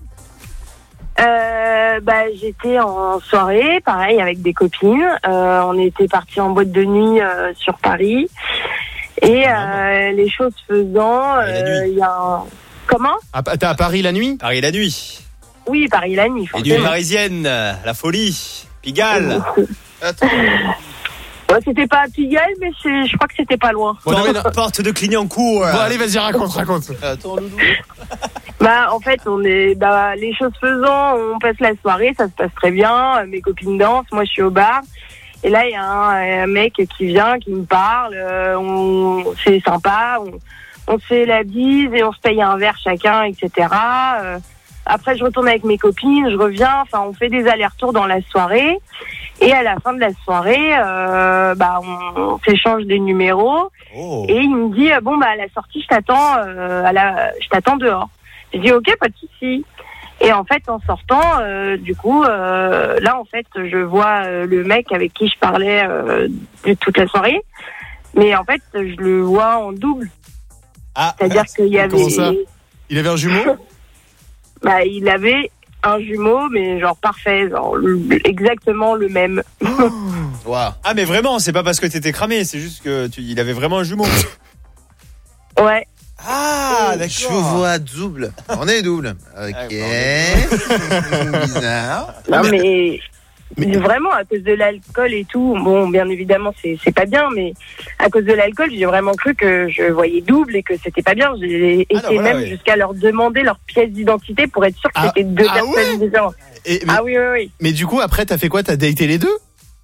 Euh, bah, j'étais en soirée, pareil, avec des copines. Euh, on était partis en boîte de nuit euh, sur Paris. Et euh, les choses faisant, il y a un... Comment ? Ah, t'es à Paris la nuit ? Paris la nuit. Oui, Paris la nuit. Les nuits parisiennes, la folie, Pigalle. Ouais, c'était pas à Pigalle, mais c'est, je crois que c'était pas loin. Bon, non, mais non. Porte de Clignancourt. Bon, allez, vas-y, raconte, raconte. Attends, Loulou. Bah, en fait, on est, bah, les choses faisant, on passe la soirée, ça se passe très bien. Mes copines dansent, moi je suis au bar. Et là, il y a un, un mec qui vient, qui me parle. Euh, on, c'est sympa. On, on se fait la bise et on se paye un verre chacun, et cetera. Euh, après, je retourne avec mes copines, je reviens. Enfin, on fait des allers-retours dans la soirée. Et à la fin de la soirée, euh, bah, on, on s'échange des numéros. Oh. Et il me dit, bon, bah, à la sortie, je t'attends, euh, à la, je t'attends dehors. Je dis, ok, pas de souci. Et en fait, en sortant, euh, du coup, euh, là, en fait, je vois euh, le mec avec qui je parlais euh, de toute la soirée. Mais en fait, je le vois en double. Ah, c'est-à-dire qu'il y avait... Comment ça ? Il avait un jumeau ? Bah, il avait un jumeau, mais genre parfait, genre le, exactement le même. Wow. Ah, mais vraiment, c'est pas parce que t'étais cramé, c'est juste que tu, il avait vraiment un jumeau. Ouais. Ah, d'accord. Je vois double. On est double. Ok. Bizarre. Non, mais... mais vraiment, à cause de l'alcool et tout, bon, bien évidemment, c'est, c'est pas bien, mais à cause de l'alcool, j'ai vraiment cru que je voyais double et que c'était pas bien. J'ai été ah non, voilà, même oui. jusqu'à leur demander leur pièce d'identité pour être sûr que ah, c'était deux ah personnes ouais différentes. Et, mais, ah oui, oui, oui. Mais du coup, après, t'as fait quoi ? T'as daté les deux ?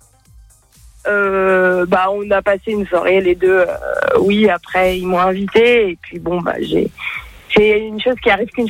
Euh, bah, on a passé une soirée, les deux. Euh, oui, après, ils m'ont invité et puis bon, bah, j'ai... C'est une chose qui arrive qu'une